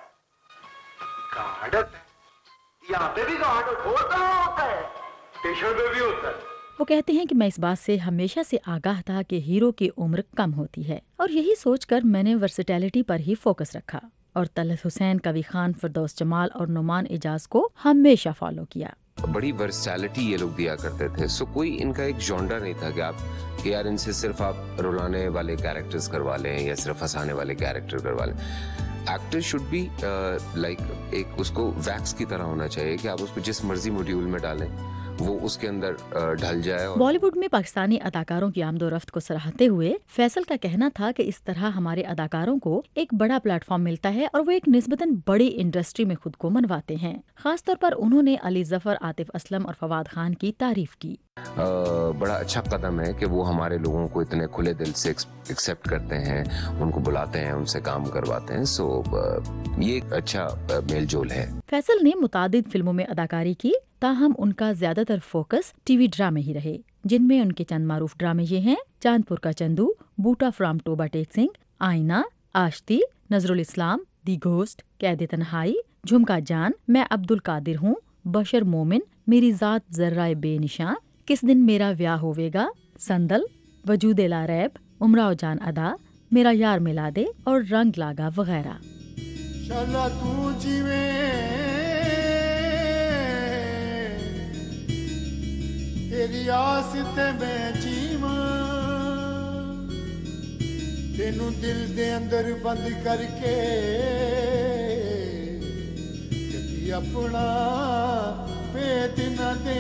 گارڈ ہوتا ہے؟ یہاں پہ بھی گارڈ ہوتا ہے، اسٹیشن پہ بھی ہوتا ہے۔ وہ کہتے ہیں کہ میں اس بات سے ہمیشہ سے آگاہ تھا کہ ہیرو کی عمر کم ہوتی ہے، اور یہی سوچ کر میں نے ورسٹیلٹی پر ہی فوکس رکھا اور طلعت حسین، کبھی خان، فردوس جمال اور نعمان اعجاز کو ہمیشہ فالو کیا۔ بڑی ورسٹیلٹی یہ لوگ دیا کرتے تھے، سو کوئی ان کا ایک جانرا نہیں تھا کہ یار ان سے صرف آپ رلانے والے کیریکٹرز کروا لیں یا صرف ہنسانے والے کیریکٹر کروا لیں۔ ایکٹر شوڈ بی لائک ایک اس کو ویکس کی طرح ہونا چاہیے کہ آپ اس کو جس مرضی موڈیول میں ڈالیں وہ اس کے اندر ڈھل جائے۔ بالی ووڈ میں پاکستانی اداکاروں کی آمد و رفت کو سراہتے ہوئے فیصل کا کہنا تھا کہ اس طرح ہمارے اداکاروں کو ایک بڑا پلیٹ فارم ملتا ہے اور وہ ایک نسبتاً بڑی انڈسٹری میں خود کو منواتے ہیں۔ خاص طور پر انہوں نے علی ظفر، عاطف اسلم اور فواد خان کی تعریف کی۔ بڑا اچھا قدم ہے کہ وہ ہمارے لوگوں کو اتنے کھلے دل سے ایکسیپٹ کرتے ہیں، ان کو بلاتے ہیں، ان سے کام کرواتے ہیں، سو یہ ایک اچھا میل جول ہے۔ فیصل نے متعدد فلموں میں اداکاری کی، تاہم ان کا زیادہ تر فوکس ٹی وی ڈرامے ہی رہے، جن میں ان کے چند معروف ڈرامے یہ ہیں: چاند پور کا چندو، بوٹا فرام ٹوبا ٹیک سنگھ، آئینہ، آشتی، نظر الاسلام، دی گھوسٹ، قید تنہائی، جھمکا جان، میں عبد القادر ہوں، بشر مومن، میری ذات ذرہ بے نشاں، کس دن میرا ویاہ ہوے گا، سندل، وجود لا ریب، امراؤ جان ادا، میرا یار ملا دے اور رنگ لاگا وغیرہ۔ شالا تو جیوے تیری آس تے میں جیواں، تینوں دل دے اندر بند کر کے کبھی اپنا پیت نہ دے۔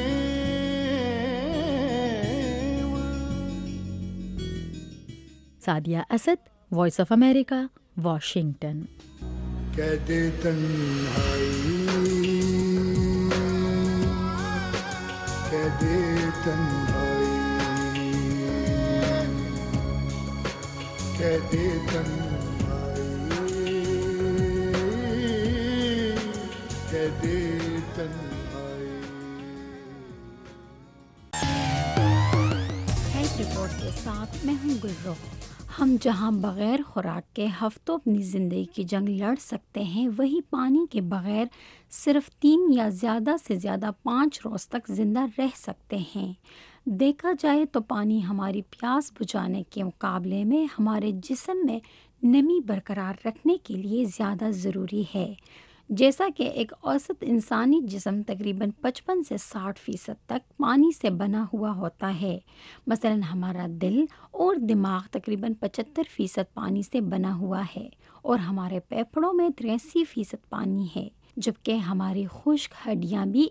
Sadia Asad, Voice of America, Washington. قید تنہائی، قید تنہائی، قید تنہائی، قید تنہائی۔ ہیلتھ رپورٹ کے ساتھ میں ہوں گلرو۔ ہم جہاں بغیر خوراک کے ہفتوں اپنی زندگی کی جنگ لڑ سکتے ہیں، وہی پانی کے بغیر صرف 3 یا زیادہ سے زیادہ 5 روز تک زندہ رہ سکتے ہیں۔ دیکھا جائے تو پانی ہماری پیاس بجھانے کے مقابلے میں ہمارے جسم میں نمی برقرار رکھنے کے لیے زیادہ ضروری ہے۔ جیسا کہ ایک اوسط انسانی جسم تقریباً 55 سے 60% تک پانی سے بنا ہوا ہوتا ہے۔ مثلاً ہمارا دل اور دماغ تقریباً 75% پانی سے بنا ہوا ہے اور ہمارے پھیپھڑوں میں 83% پانی ہے، جبکہ ہماری خشک ہڈیاں بھی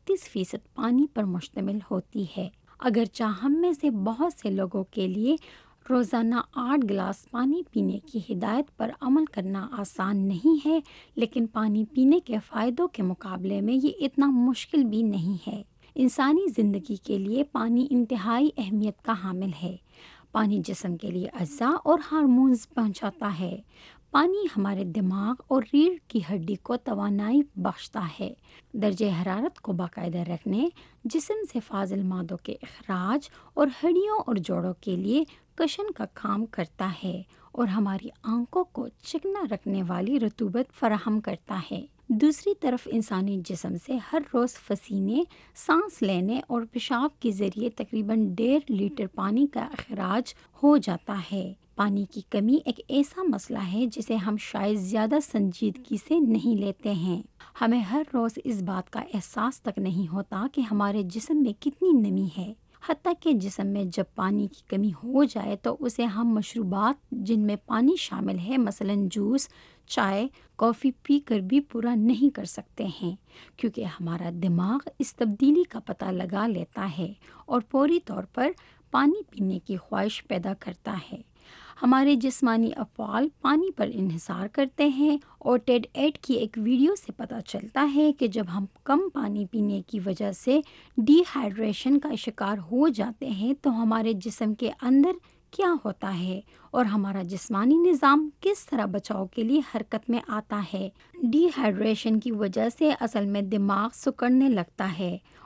31% پانی پر مشتمل ہوتی ہے۔ اگرچہ ہم میں سے بہت سے لوگوں کے لیے روزانہ 8 گلاس پانی پینے کی ہدایت پر عمل کرنا آسان نہیں ہے، لیکن پانی پینے کے فائدوں کے مقابلے میں یہ اتنا مشکل بھی نہیں ہے۔ انسانی زندگی کے لیے پانی انتہائی اہمیت کا حامل ہے۔ پانی جسم کے لیے اجزاء اور ہارمونز پہنچاتا ہے۔ پانی ہمارے دماغ اور ریڑھ کی ہڈی کو توانائی بخشتا ہے، درجہ حرارت کو باقاعدہ رکھنے، جسم سے فاضل مادوں کے اخراج اور ہڈیوں اور جوڑوں کے لیے کشن کا کام کرتا ہے، اور ہماری آنکھوں کو چکنا رکھنے والی رطوبت فراہم کرتا ہے۔ دوسری طرف انسانی جسم سے ہر روز پسینے، سانس لینے اور پیشاب کے ذریعے تقریباً 1.5 لیٹر پانی کا اخراج ہو جاتا ہے۔ پانی کی کمی ایک ایسا مسئلہ ہے جسے ہم شاید زیادہ سنجیدگی سے نہیں لیتے ہیں۔ ہمیں ہر روز اس بات کا احساس تک نہیں ہوتا کہ ہمارے جسم میں کتنی نمی ہے، حتیٰ کہ جسم میں جب پانی کی کمی ہو جائے تو اسے ہم مشروبات جن میں پانی شامل ہے، مثلاً جوس، چائے، کافی پی کر بھی پورا نہیں کر سکتے ہیں، کیونکہ ہمارا دماغ اس تبدیلی کا پتہ لگا لیتا ہے اور فوری طور پر پانی پینے کی خواہش پیدا کرتا ہے۔ ہمارے جسمانی افعال پانی پر انحصار کرتے ہیں، اور ٹیڈ 8 کی ایک ویڈیو سے پتہ چلتا ہے کہ جب ہم کم پانی پینے کی وجہ سے ڈی ہائیڈریشن کا شکار ہو جاتے ہیں تو ہمارے جسم کے اندر کیا ہوتا ہے اور ہمارا جسمانی نظام کس طرح بچاؤ کے لیے حرکت میں آتا ہے۔ ڈی ہائیڈریشن کی وجہ سے اصل میں دماغ سکڑنے لگتا ہے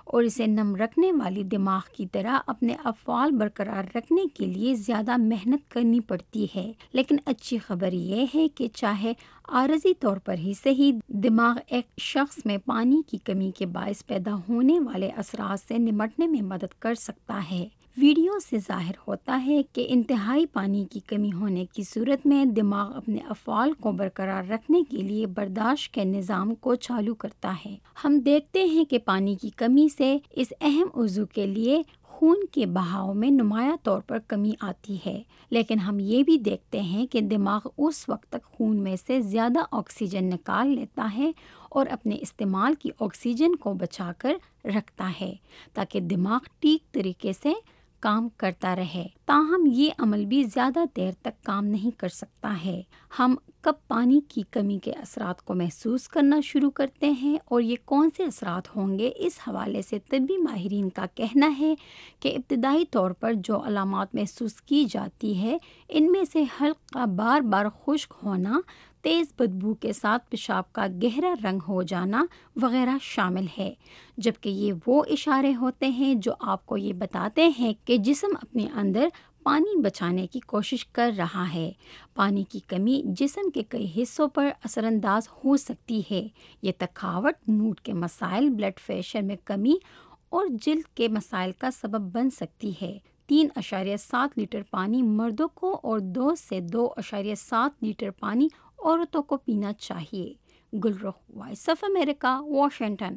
اور اسے نم رکھنے والی دماغ کی طرح اپنے افعال برقرار رکھنے کے لیے زیادہ محنت کرنی پڑتی ہے۔ لیکن اچھی خبر یہ ہے کہ چاہے عارضی طور پر ہی صحیح، دماغ ایک شخص میں پانی کی کمی کے باعث پیدا ہونے والے اثرات سے نمٹنے میں مدد کر سکتا ہے۔ ویڈیو سے ظاہر ہوتا ہے کہ انتہائی پانی کی کمی ہونے کی صورت میں دماغ اپنے افعال کو برقرار رکھنے کے لیے برداشت کے نظام کو چالو کرتا ہے۔ ہم دیکھتے ہیں کہ پانی کی کمی سے اس اہم عضو کے لیے خون کے بہاؤ میں نمایاں طور پر کمی آتی ہے، لیکن ہم یہ بھی دیکھتے ہیں کہ دماغ اس وقت تک خون میں سے زیادہ آکسیجن نکال لیتا ہے اور اپنے استعمال کی آکسیجن کو بچا کر رکھتا ہے تاکہ دماغ ٹھیک طریقے سے کام کرتا رہے۔ تاہم یہ عمل بھی زیادہ دیر تک کام نہیں کر سکتا ہے۔ ہم کب پانی کی کمی کے اثرات کو محسوس کرنا شروع کرتے ہیں اور یہ کون سے اثرات ہوں گے، اس حوالے سے طبی ماہرین کا کہنا ہے کہ ابتدائی طور پر جو علامات محسوس کی جاتی ہے ان میں سے حلق کا بار بار خشک ہونا، تیز بدبو کے ساتھ پیشاب کا گہرا رنگ ہو جانا وغیرہ شامل ہے، جبکہ یہ وہ اشارے ہوتے ہیں جو آپ کو یہ بتاتے ہیں کہ جسم اپنے اندر پانی بچانے کی کوشش کر رہا ہے۔ پانی کی کمی جسم کے کئی حصوں پر اثر انداز ہو سکتی ہے۔ یہ تھکاوٹ، موڈ کے مسائل، بلڈ پریشر میں کمی اور جلد کے مسائل کا سبب بن سکتی ہے۔ 3.7 لیٹر پانی مردوں کو اور 2 سے 2.7 لیٹر پانی عورتوں کو پینا چاہیے۔ Gulrukh, Voice of America, Washington.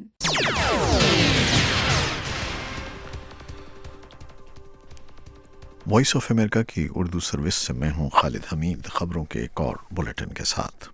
Voice of America کی اردو سروس سے میں ہوں خالد حمید، خبروں کے ایک اور بلیٹن کے ساتھ۔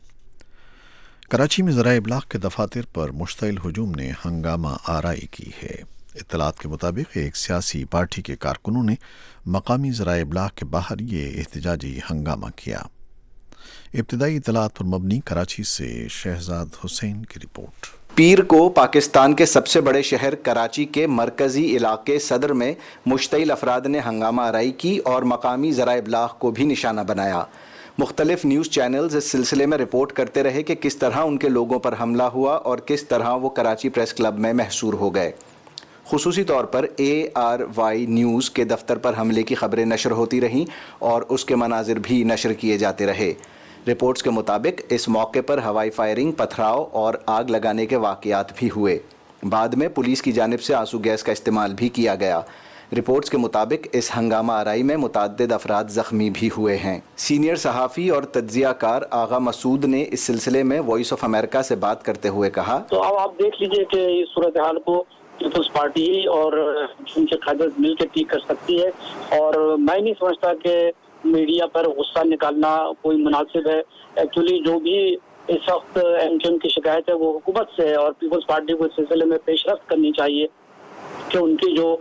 کراچی میں ذرائع ابلاغ کے دفاتر پر مشتعل ہجوم نے ہنگامہ آرائی کی ہے۔ اطلاعات کے مطابق ایک سیاسی پارٹی کے کارکنوں نے مقامی ذرائع ابلاغ کے باہر یہ احتجاجی ہنگامہ کیا۔ ابتدائی اطلاعات پر مبنی کراچی سے شہزاد حسین کی رپورٹ۔ پیر کو پاکستان کے سب سے بڑے شہر کراچی کے مرکزی علاقے صدر میں مشتعل افراد نے ہنگامہ آرائی کی اور مقامی ذرائع ابلاغ کو بھی نشانہ بنایا۔ مختلف نیوز چینلز اس سلسلے میں رپورٹ کرتے رہے کہ کس طرح ان کے لوگوں پر حملہ ہوا اور کس طرح وہ کراچی پریس کلب میں محصور ہو گئے۔ خصوصی طور پر ARY نیوز کے دفتر پر حملے کی خبریں نشر ہوتی رہیں اور اس کے مناظر بھی نشر کیے جاتے رہے۔ رپورٹس کے مطابق اس موقع پر ہوائی فائرنگ، پتھراؤ اور آگ لگانے کے واقعات بھی ہوئے۔ بعد میں پولیس کی جانب سے آنسو گیس کا استعمال بھی کیا گیا۔ رپورٹس کے مطابق اس ہنگامہ آرائی میں متعدد افراد زخمی بھی ہوئے ہیں۔ سینئر صحافی اور تجزیہ کار آغا مسعود نے اس سلسلے میں وائس آف امریکہ سے بات کرتے ہوئے کہا، تو اب آپ دیکھ لیجئے کہ اس صورتحال کو پیپلز پارٹی اور ان کے قیادت مل کے ٹھیک کر سکتی ہے، اور میں نہیں سمجھتا کہ میڈیا پر غصہ نکالنا کوئی مناسب ہے۔ ایکچولی جو بھی اس وقت MQM کی شکایت ہے وہ حکومت سے ہے، اور پیپلز پارٹی کو اس سلسلے میں پیش رفت کرنی چاہیے کہ ان کی جو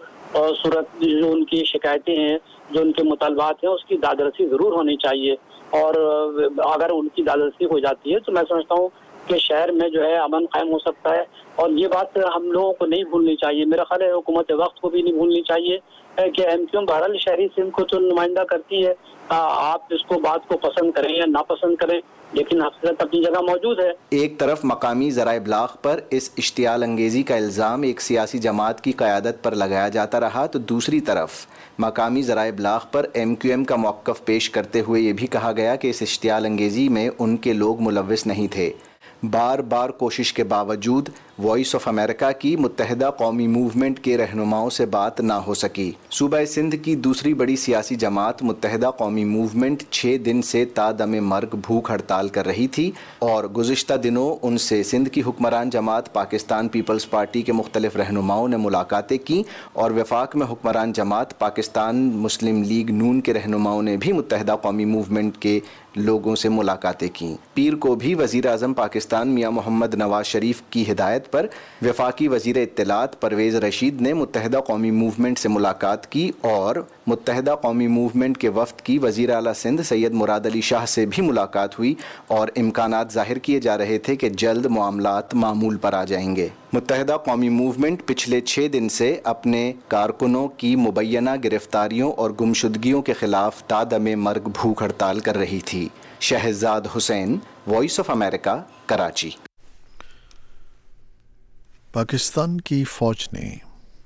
جو ان کی شکایتیں ہیں، جو ان کے مطالبات ہیں، اس کی دادرسی ضرور ہونی چاہیے، اور اگر ان کی دادرسی ہو جاتی ہے تو میں سمجھتا ہوں کہ شہر میں جو ہے امن قائم ہو سکتا ہے۔ اور یہ بات ہم لوگوں کو نہیں بھولنی چاہیے، میرا خیال ہے حکومت وقت کو بھی نہیں بھولنی چاہیے کہ MQM بہرحال شہری سندھ کو تو نمائندہ کرتی ہے، آپ اس کو بات کو پسند کریں یا ناپسند کریں، لیکن حقیقت اپنی جگہ موجود ہے۔ ایک طرف مقامی ذرائع ابلاغ پر اس اشتعال انگیزی کا الزام ایک سیاسی جماعت کی قیادت پر لگایا جاتا رہا، تو دوسری طرف مقامی ذرائع ابلاغ پر MQM کا موقف پیش کرتے ہوئے یہ بھی کہا گیا کہ اس اشتعال انگیزی میں ان کے لوگ ملوث نہیں تھے۔ بار بار کوشش کے باوجود وائس آف امریکہ کی متحدہ قومی موومنٹ کے رہنماؤں سے بات نہ ہو سکی۔ صوبہ سندھ کی دوسری بڑی سیاسی جماعت متحدہ قومی موومنٹ 6 دن سے تا دم مرگ بھوک ہڑتال کر رہی تھی، اور گزشتہ دنوں ان سے سندھ کی حکمران جماعت پاکستان پیپلز پارٹی کے مختلف رہنماؤں نے ملاقاتیں کی، اور وفاق میں حکمران جماعت پاکستان مسلم لیگ نون کے رہنماؤں نے بھی متحدہ قومی موومنٹ کے لوگوں سے ملاقاتیں کیں۔ پیر کو بھی وزیر اعظم پاکستان میاں محمد نواز شریف کی ہدایت پر وفاقی وزیر اطلاعات پرویز رشید نے متحدہ قومی موومنٹ سے ملاقات کی، اور متحدہ قومی موومنٹ کے وفد کی وزیر اعلیٰ سندھ سید مراد علی شاہ سے بھی ملاقات ہوئی، اور امکانات ظاہر کیے جا رہے تھے کہ جلد معاملات معمول پر آ جائیں گے۔ متحدہ قومی موومنٹ پچھلے 6 دن سے اپنے کارکنوں کی مبینہ گرفتاریوں اور گمشدگیوں کے خلاف تا دم مرگ بھوک ہڑتال کر رہی تھی۔ Shahzad Hussain, Voice of America, Karachi. Pakistan کی فوج نے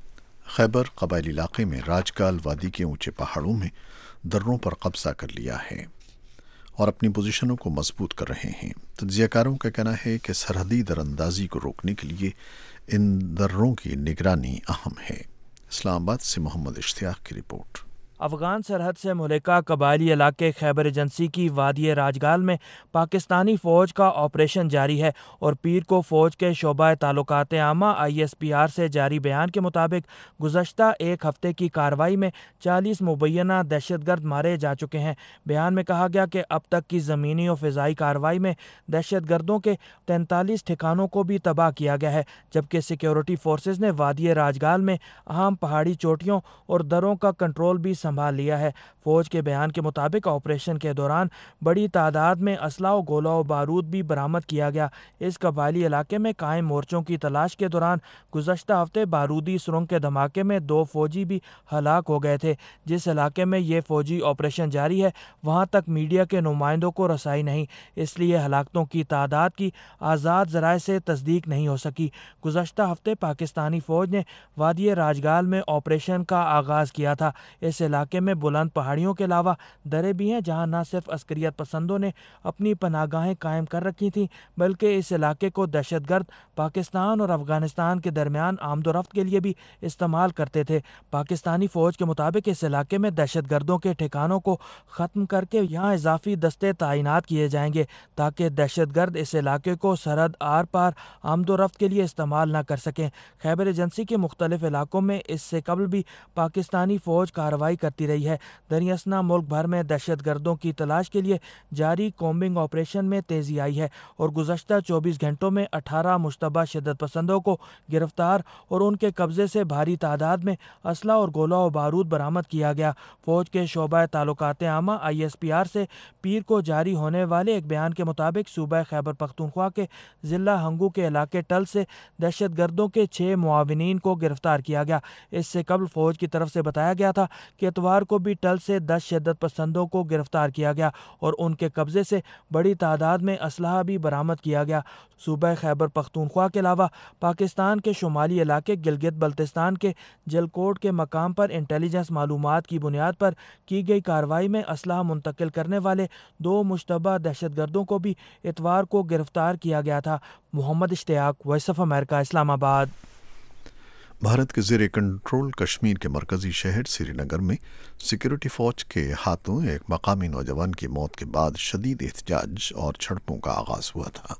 خیبر قبائلی علاقے میں راجکال وادی کے اونچے پہاڑوں میں دروں پر قبضہ کر لیا ہے اور اپنی پوزیشنوں کو مضبوط کر رہے ہیں۔ تجزیہ کاروں کا کہنا ہے کہ سرحدی دراندازی کو روکنے کے لیے ان دروں کی نگرانی اہم ہے۔ اسلام آباد سے محمد اشتیاق کی رپورٹ۔ افغان سرحد سے ملکہ قبائلی علاقے خیبر ایجنسی کی وادی راجگال میں پاکستانی فوج کا آپریشن جاری ہے اور پیر کو فوج کے شعبہ تعلقات عامہ ISPR سے جاری بیان کے مطابق گزشتہ ایک ہفتے کی کارروائی میں 40 مبینہ دہشت گرد مارے جا چکے ہیں۔ بیان میں کہا گیا کہ اب تک کی زمینی و فضائی کارروائی میں دہشت گردوں کے 43 ٹھکانوں کو بھی تباہ کیا گیا ہے، جبکہ سیکیورٹی فورسز نے وادی راجگال میں اہم پہاڑی چوٹیوں اور دروں کا کنٹرول بھی سنبھال لیا ہے۔ فوج کے بیان کے مطابق آپریشن کے دوران بڑی تعداد میں اسلحہ و گولہ و بارود بھی برآمد کیا گیا۔ اس قبائلی علاقے میں قائم مورچوں کی تلاش کے دوران گزشتہ ہفتے بارودی سرنگ کے دھماکے میں 2 فوجی بھی ہلاک ہو گئے تھے۔ جس علاقے میں یہ فوجی آپریشن جاری ہے وہاں تک میڈیا کے نمائندوں کو رسائی نہیں، اس لیے ہلاکتوں کی تعداد کی آزاد ذرائع سے تصدیق نہیں ہو سکی۔ گزشتہ ہفتے پاکستانی فوج نے وادی راجگال میں آپریشن کا آغاز کیا تھا۔ اس علاقے میں بلند پہاڑیوں کے علاوہ درے بھی ہیں جہاں نہ صرف عسکریت پسندوں نے اپنی پناہ گاہیں قائم کر رکھی تھیں بلکہ اس علاقے کو دہشت گرد پاکستان اور افغانستان کے درمیان آمد و رفت کے لیے بھی استعمال کرتے تھے۔ پاکستانی فوج کے مطابق اس علاقے میں دہشت گردوں کے ٹھکانوں کو ختم کر کے یہاں اضافی دستے تعینات کیے جائیں گے تاکہ دہشت گرد اس علاقے کو سرحد آر پار آمد و رفت کے لیے استعمال نہ کر سکیں۔ خیبر ایجنسی کے مختلف علاقوں میں اس سے قبل بھی پاکستانی فوج کارروائی کرتی رہی ہے۔ دریاسنا ملک بھر میں دہشت گردوں کی تلاش کے لیے جاری کومبنگ آپریشن میں تیزی آئی ہے اور گزشتہ 24 گھنٹوں میں 18 مشتبہ شدت پسندوں کو گرفتار اور ان کے قبضے سے بھاری تعداد میں اسلحہ اور گولہ و بارود برآمد کیا گیا۔ فوج کے شعبہ تعلقات عامہ ISPR سے پیر کو جاری ہونے والے ایک بیان کے مطابق صوبہ خیبر پختونخوا کے ضلع ہنگو کے علاقے ٹل سے دہشت گردوں کے 6 معاونین کو گرفتار کیا گیا۔ اس سے قبل فوج کی طرف سے بتایا گیا تھا کہ اتوار کو بھی ٹل سے 10 شدت پسندوں کو گرفتار کیا گیا اور ان کے قبضے سے بڑی تعداد میں اسلحہ بھی برآمد کیا گیا۔ صوبہ خیبر پختونخوا کے علاوہ پاکستان کے شمالی علاقے گلگت بلتستان کے جلکوٹ کے مقام پر انٹیلیجنس معلومات کی بنیاد پر کی گئی کارروائی میں اسلحہ منتقل کرنے والے 2 مشتبہ دہشت گردوں کو بھی اتوار کو گرفتار کیا گیا تھا۔ محمد اشتیاق، وائس آف امریکہ، اسلام آباد۔ بھارت کے زیر کنٹرول کشمیر کے مرکزی شہر سری نگر میں سیکیورٹی فوج کے ہاتھوں ایک مقامی نوجوان کی موت کے بعد شدید احتجاج اور جھڑپوں کا آغاز ہوا تھا۔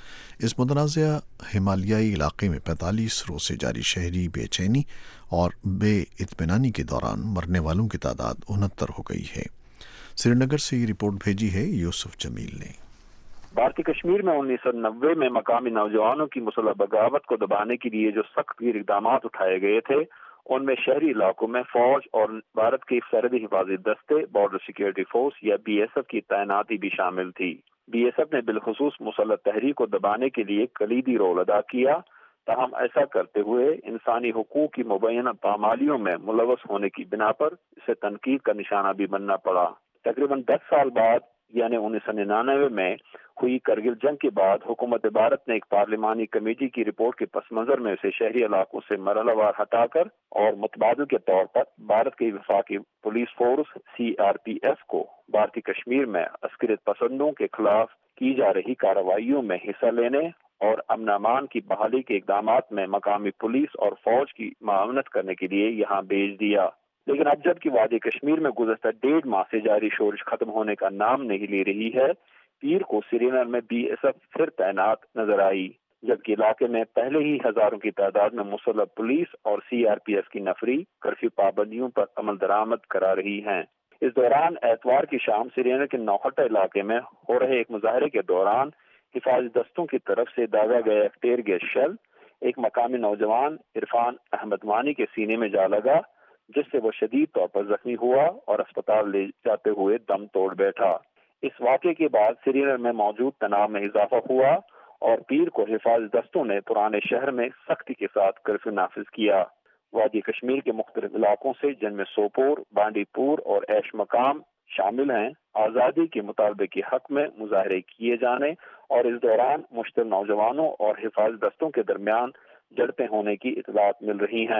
اس متنازعہ ہمالیائی علاقے میں 45 روز سے جاری شہری بے چینی اور بے اطمینانی کے دوران مرنے والوں کی تعداد 69 ہو گئی ہے۔ سری نگر سے یہ رپورٹ بھیجی ہے یوسف جمیل نے۔ بھارتی کشمیر میں 1990 میں مقامی نوجوانوں کی مسلح بغاوت کو دبانے کے لیے جو سخت اقدامات اٹھائے گئے تھے ان میں شہری علاقوں میں فوج اور بھارت کے سرحدی حفاظتی دستے بارڈر سیکیورٹی فورس یا BSF کی تعیناتی بھی شامل تھی۔ BSF نے بالخصوص مسلح تحریک کو دبانے کے لیے کلیدی رول ادا کیا، تاہم ایسا کرتے ہوئے انسانی حقوق کی مبینہ پامالیوں میں ملوث ہونے کی بنا پر اسے تنقید کا نشانہ بھی بننا پڑا۔ تقریباً 10 سال بعد یعنی 1999 میں ہوئی کرگل جنگ کے بعد حکومت بھارت نے ایک پارلیمانی کمیٹی کی رپورٹ کے پس منظر میں اسے شہری علاقوں سے مرحلہ وار ہٹا کر اور متبادل کے طور پر بھارت کی وفاقی پولیس فورس CRPF کو بھارتی کشمیر میں عسکریت پسندوں کے خلاف کی جا رہی کارروائیوں میں حصہ لینے اور امن امان کی بحالی کے اقدامات میں مقامی پولیس اور فوج کی معاونت کرنے کے لیے یہاں بھیج دیا۔ لیکن اب جب کہ وادی کشمیر میں گزشتہ 1.5 ماہ سے جاری شورش ختم ہونے کا نام نہیں لے رہی ہے، پیر کو سری نگر میں BSF پھر تعینات نظر آئی، جبکہ علاقے میں پہلے ہی ہزاروں کی تعداد میں مسلح پولیس اور CRPF کی نفری کرفیو پابندیوں پر عمل درآمد کرا رہی ہیں۔ اس دوران اتوار کی شام سری نگر کے نوہٹہ علاقے میں ہو رہے ایک مظاہرے کے دوران حفاظتی دستوں کی طرف سے داغا گیا ایک ٹیئر گیس شیل ایک مقامی نوجوان عرفان احمد وانی کے سینے میں جا لگا، جس سے وہ شدید طور پر زخمی ہوا اور اسپتال لے جاتے ہوئے دم توڑ بیٹھا۔ اس واقعے کے بعد سری نگر میں موجود تناؤ میں اضافہ ہوا اور پیر کو حفاظتی دستوں نے پرانے شہر میں سختی کے ساتھ کرفیو نافذ کیا۔ وادی کشمیر کے مختلف علاقوں سے جن میں سوپور، بانڈی پور اور ایش مقام شامل ہیں، آزادی کے مطالبے کے حق میں مظاہرے کیے جانے اور اس دوران مشتعل نوجوانوں اور حفاظتی دستوں کے درمیان جھڑپیں ہونے کی اطلاعات مل رہی ہیں۔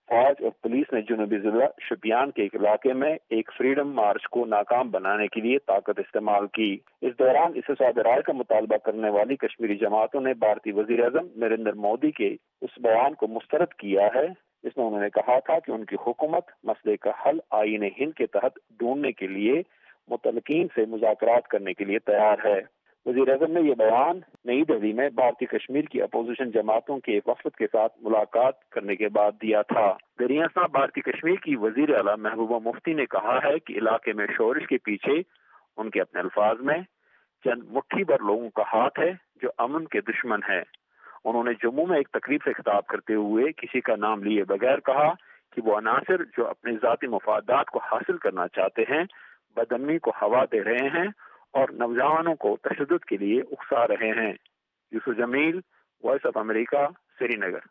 فوج اور پولیس نے جنوبی ضلع شوپیان کے ایک علاقے میں ایک فریڈم مارچ کو ناکام بنانے کے لیے طاقت استعمال کی۔ اس دوران استصواب رائے کا مطالبہ کرنے والی کشمیری جماعتوں نے بھارتی وزیر اعظم نریندر مودی کے اس بیان کو مسترد کیا ہے جس میں انہوں نے کہا تھا کہ ان کی حکومت مسئلے کا حل آئین ہند کے تحت ڈھونڈنے کے لیے متعلقین سے مذاکرات کرنے کے لیے تیار ہے۔ وزیر اعظم نے یہ بیان نئی دہلی میں بھارتی کشمیر کی اپوزیشن جماعتوں کے ایک وفد کے ساتھ ملاقات کرنے کے بعد دیا تھا۔ دریا صاحب بھارتی کشمیر کی وزیر اعلیٰ محبوبہ مفتی نے کہا ہے کہ علاقے میں شورش کے پیچھے ان کے اپنے الفاظ میں چند مٹھی بھر لوگوں کا ہاتھ ہے جو امن کے دشمن ہے۔ انہوں نے جموں میں ایک تقریب سے خطاب کرتے ہوئے کسی کا نام لیے بغیر کہا کہ وہ عناصر جو اپنے ذاتی مفادات کو حاصل کرنا چاہتے ہیں بدامنی کو ہوا دے رہے ہیں اور نوجوانوں کو تشدد کے لیے اکسا رہے ہیں۔ Yousuf Jamil, Voice of America, Srinagar.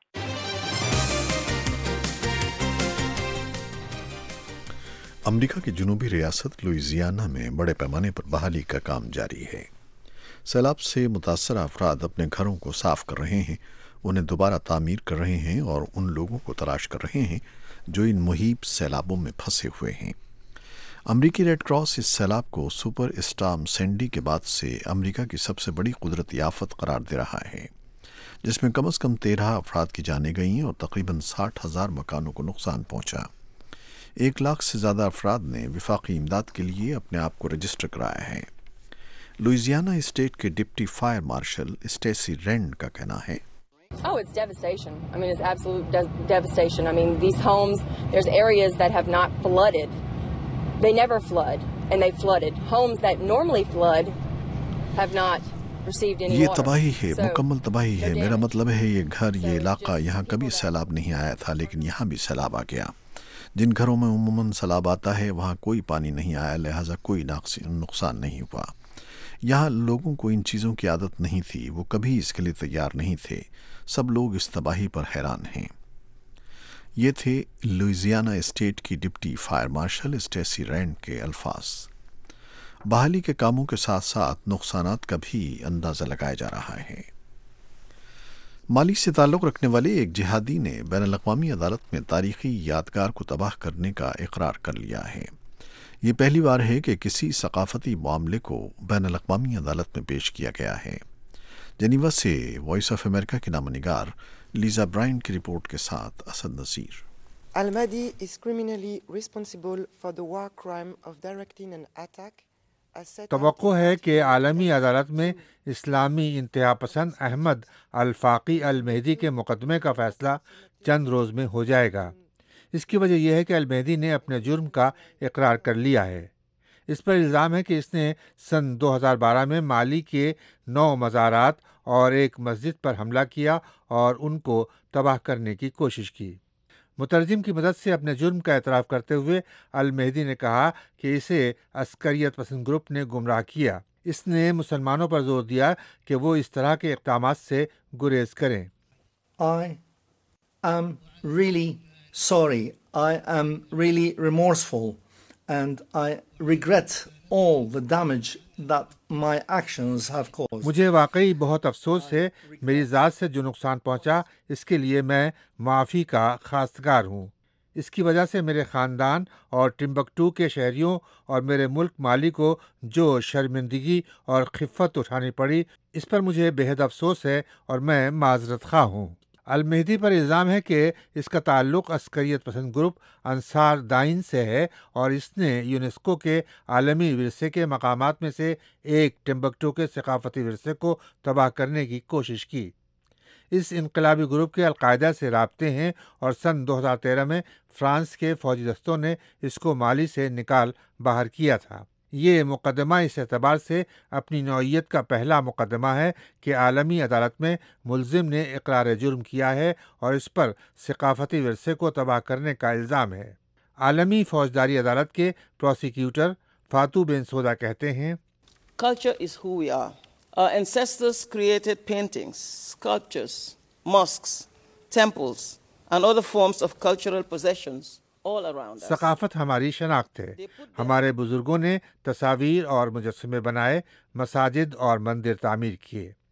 America کی جنوبی ریاست لوئزیانا میں بڑے پیمانے پر بحالی کا کام جاری ہے۔ سیلاب سے متاثرہ افراد اپنے گھروں کو صاف کر رہے ہیں، انہیں دوبارہ تعمیر کر رہے ہیں اور ان لوگوں کو تلاش کر رہے ہیں جو ان مہیب سیلابوں میں پھنسے ہوئے ہیں۔ امریکی ریڈ کراس اس سیلاب کو سپر اسٹارم سینڈی کے بعد سے امریکہ کی سب سے بڑی قدرتی آفت قرار دے رہا ہے، جس میں کم از کم 13 افراد کی جانیں گئیں اور تقریباً 60,000 مکانوں کو نقصان پہنچا۔ 1 لاکھ سے زیادہ افراد نے وفاقی امداد کے لیے اپنے آپ کو رجسٹر کرایا ہے۔ لوئزیانا اسٹیٹ کے deputy fire marshal Stacy Rand کا کہنا ہے Oh, it's devastation. I mean, it's absolute devastation. I mean, these homes, there's areas that have not flooded. They never flood, and they flooded. Homes that normally flood have not received any water. یہ تباہی ہے، مکمل تباہی ہے۔ میرا مطلب ہے یہ گھر، یہ علاقہ، یہاں کبھی سیلاب نہیں آیا تھا لیکن یہاں بھی سیلاب آ گیا۔ جن گھروں میں عموماً سیلاب آتا ہے وہاں کوئی پانی نہیں آیا، لہٰذا کوئی نقصان نہیں ہوا۔ یہاں لوگوں کو ان چیزوں کی عادت نہیں تھی، وہ کبھی اس کے لیے تیار نہیں تھے۔ سب لوگ اس تباہی پر حیران ہیں۔ یہ تھے لوئزیانا اسٹیٹ کی deputy fire marshal Stacy Rand کے الفاظ۔ بحالی کے کاموں کے ساتھ ساتھ نقصانات کا بھی اندازہ لگایا جا رہا ہے۔ مالی سے تعلق رکھنے والے ایک جہادی نے بین الاقوامی عدالت میں تاریخی یادگار کو تباہ کرنے کا اقرار کر لیا ہے۔ یہ پہلی بار ہے کہ کسی ثقافتی معاملے کو بین الاقوامی عدالت میں پیش کیا گیا ہے۔ جنیوا سے وائس آف امریکہ کی نامہ نگار لیزا برائن کی رپورٹ کے ساتھ Asad Naseer. Al-Mahdi is criminally responsible for the war crime of directing an attack. توقع ہے کہ عالمی عدالت میں اسلامی انتہا پسند احمد الفاقی المہدی کے مقدمے کا فیصلہ چند روز میں ہو جائے گا۔ اس کی وجہ یہ ہے کہ المہدی نے اپنے جرم کا اقرار کر لیا ہے۔ اس پر الزام ہے کہ اس نے سن 2012 میں مالی کے 9 مزارات اور ایک مسجد پر حملہ کیا اور ان کو تباہ کرنے کی کوشش کی۔ مترجم کی مدد سے اپنے جرم کا اعتراف کرتے ہوئے المہدی نے کہا کہ اسے عسکریت پسند گروپ نے گمراہ کیا۔ اس نے مسلمانوں پر زور دیا کہ وہ اس طرح کے اقدامات سے گریز کریں۔ I am really sorry. I am really remorseful and I regret all the damage that my actions have caused. مجھے واقعی بہت افسوس ہے، میری ذات سے جو نقصان پہنچا اس کے لیے میں معافی کا خواستگار ہوں۔ اس کی وجہ سے میرے خاندان اور ٹمبکٹو کے شہریوں اور میرے ملک مالی کو جو شرمندگی اور خفت اٹھانی پڑی اس پر مجھے بہت افسوس ہے اور میں معذرت خواہ ہوں۔ المہدی پر الزام ہے کہ اس کا تعلق عسکریت پسند گروپ انصار دائن سے ہے اور اس نے یونیسکو کے عالمی ورثے کے مقامات میں سے ایک ٹمبکٹو کے ثقافتی ورثے کو تباہ کرنے کی کوشش کی۔ اس انقلابی گروپ کے القاعدہ سے رابطے ہیں اور سن 2013 میں فرانس کے فوجی دستوں نے اس کو مالی سے نکال باہر کیا تھا۔ یہ مقدمہ اس اعتبار سے اپنی نوعیت کا پہلا مقدمہ ہے کہ عالمی عدالت میں ملزم نے اقرار جرم کیا ہے اور اس پر ثقافتی ورثے کو تباہ کرنے کا الزام ہے۔ عالمی فوجداری عدالت کے پروسیکیوٹر فاتو بنسودا کہتے ہیں، Culture is who we are. Our ancestors created paintings, sculptures, mosques, temples, and other forms of cultural possessions all around us. ثقافت ہماری شناخت ہے۔ ہمارے بزرگوں نے تصاویر اور مجسمے بنائے، مساجد اور مندر تعمیر کیے۔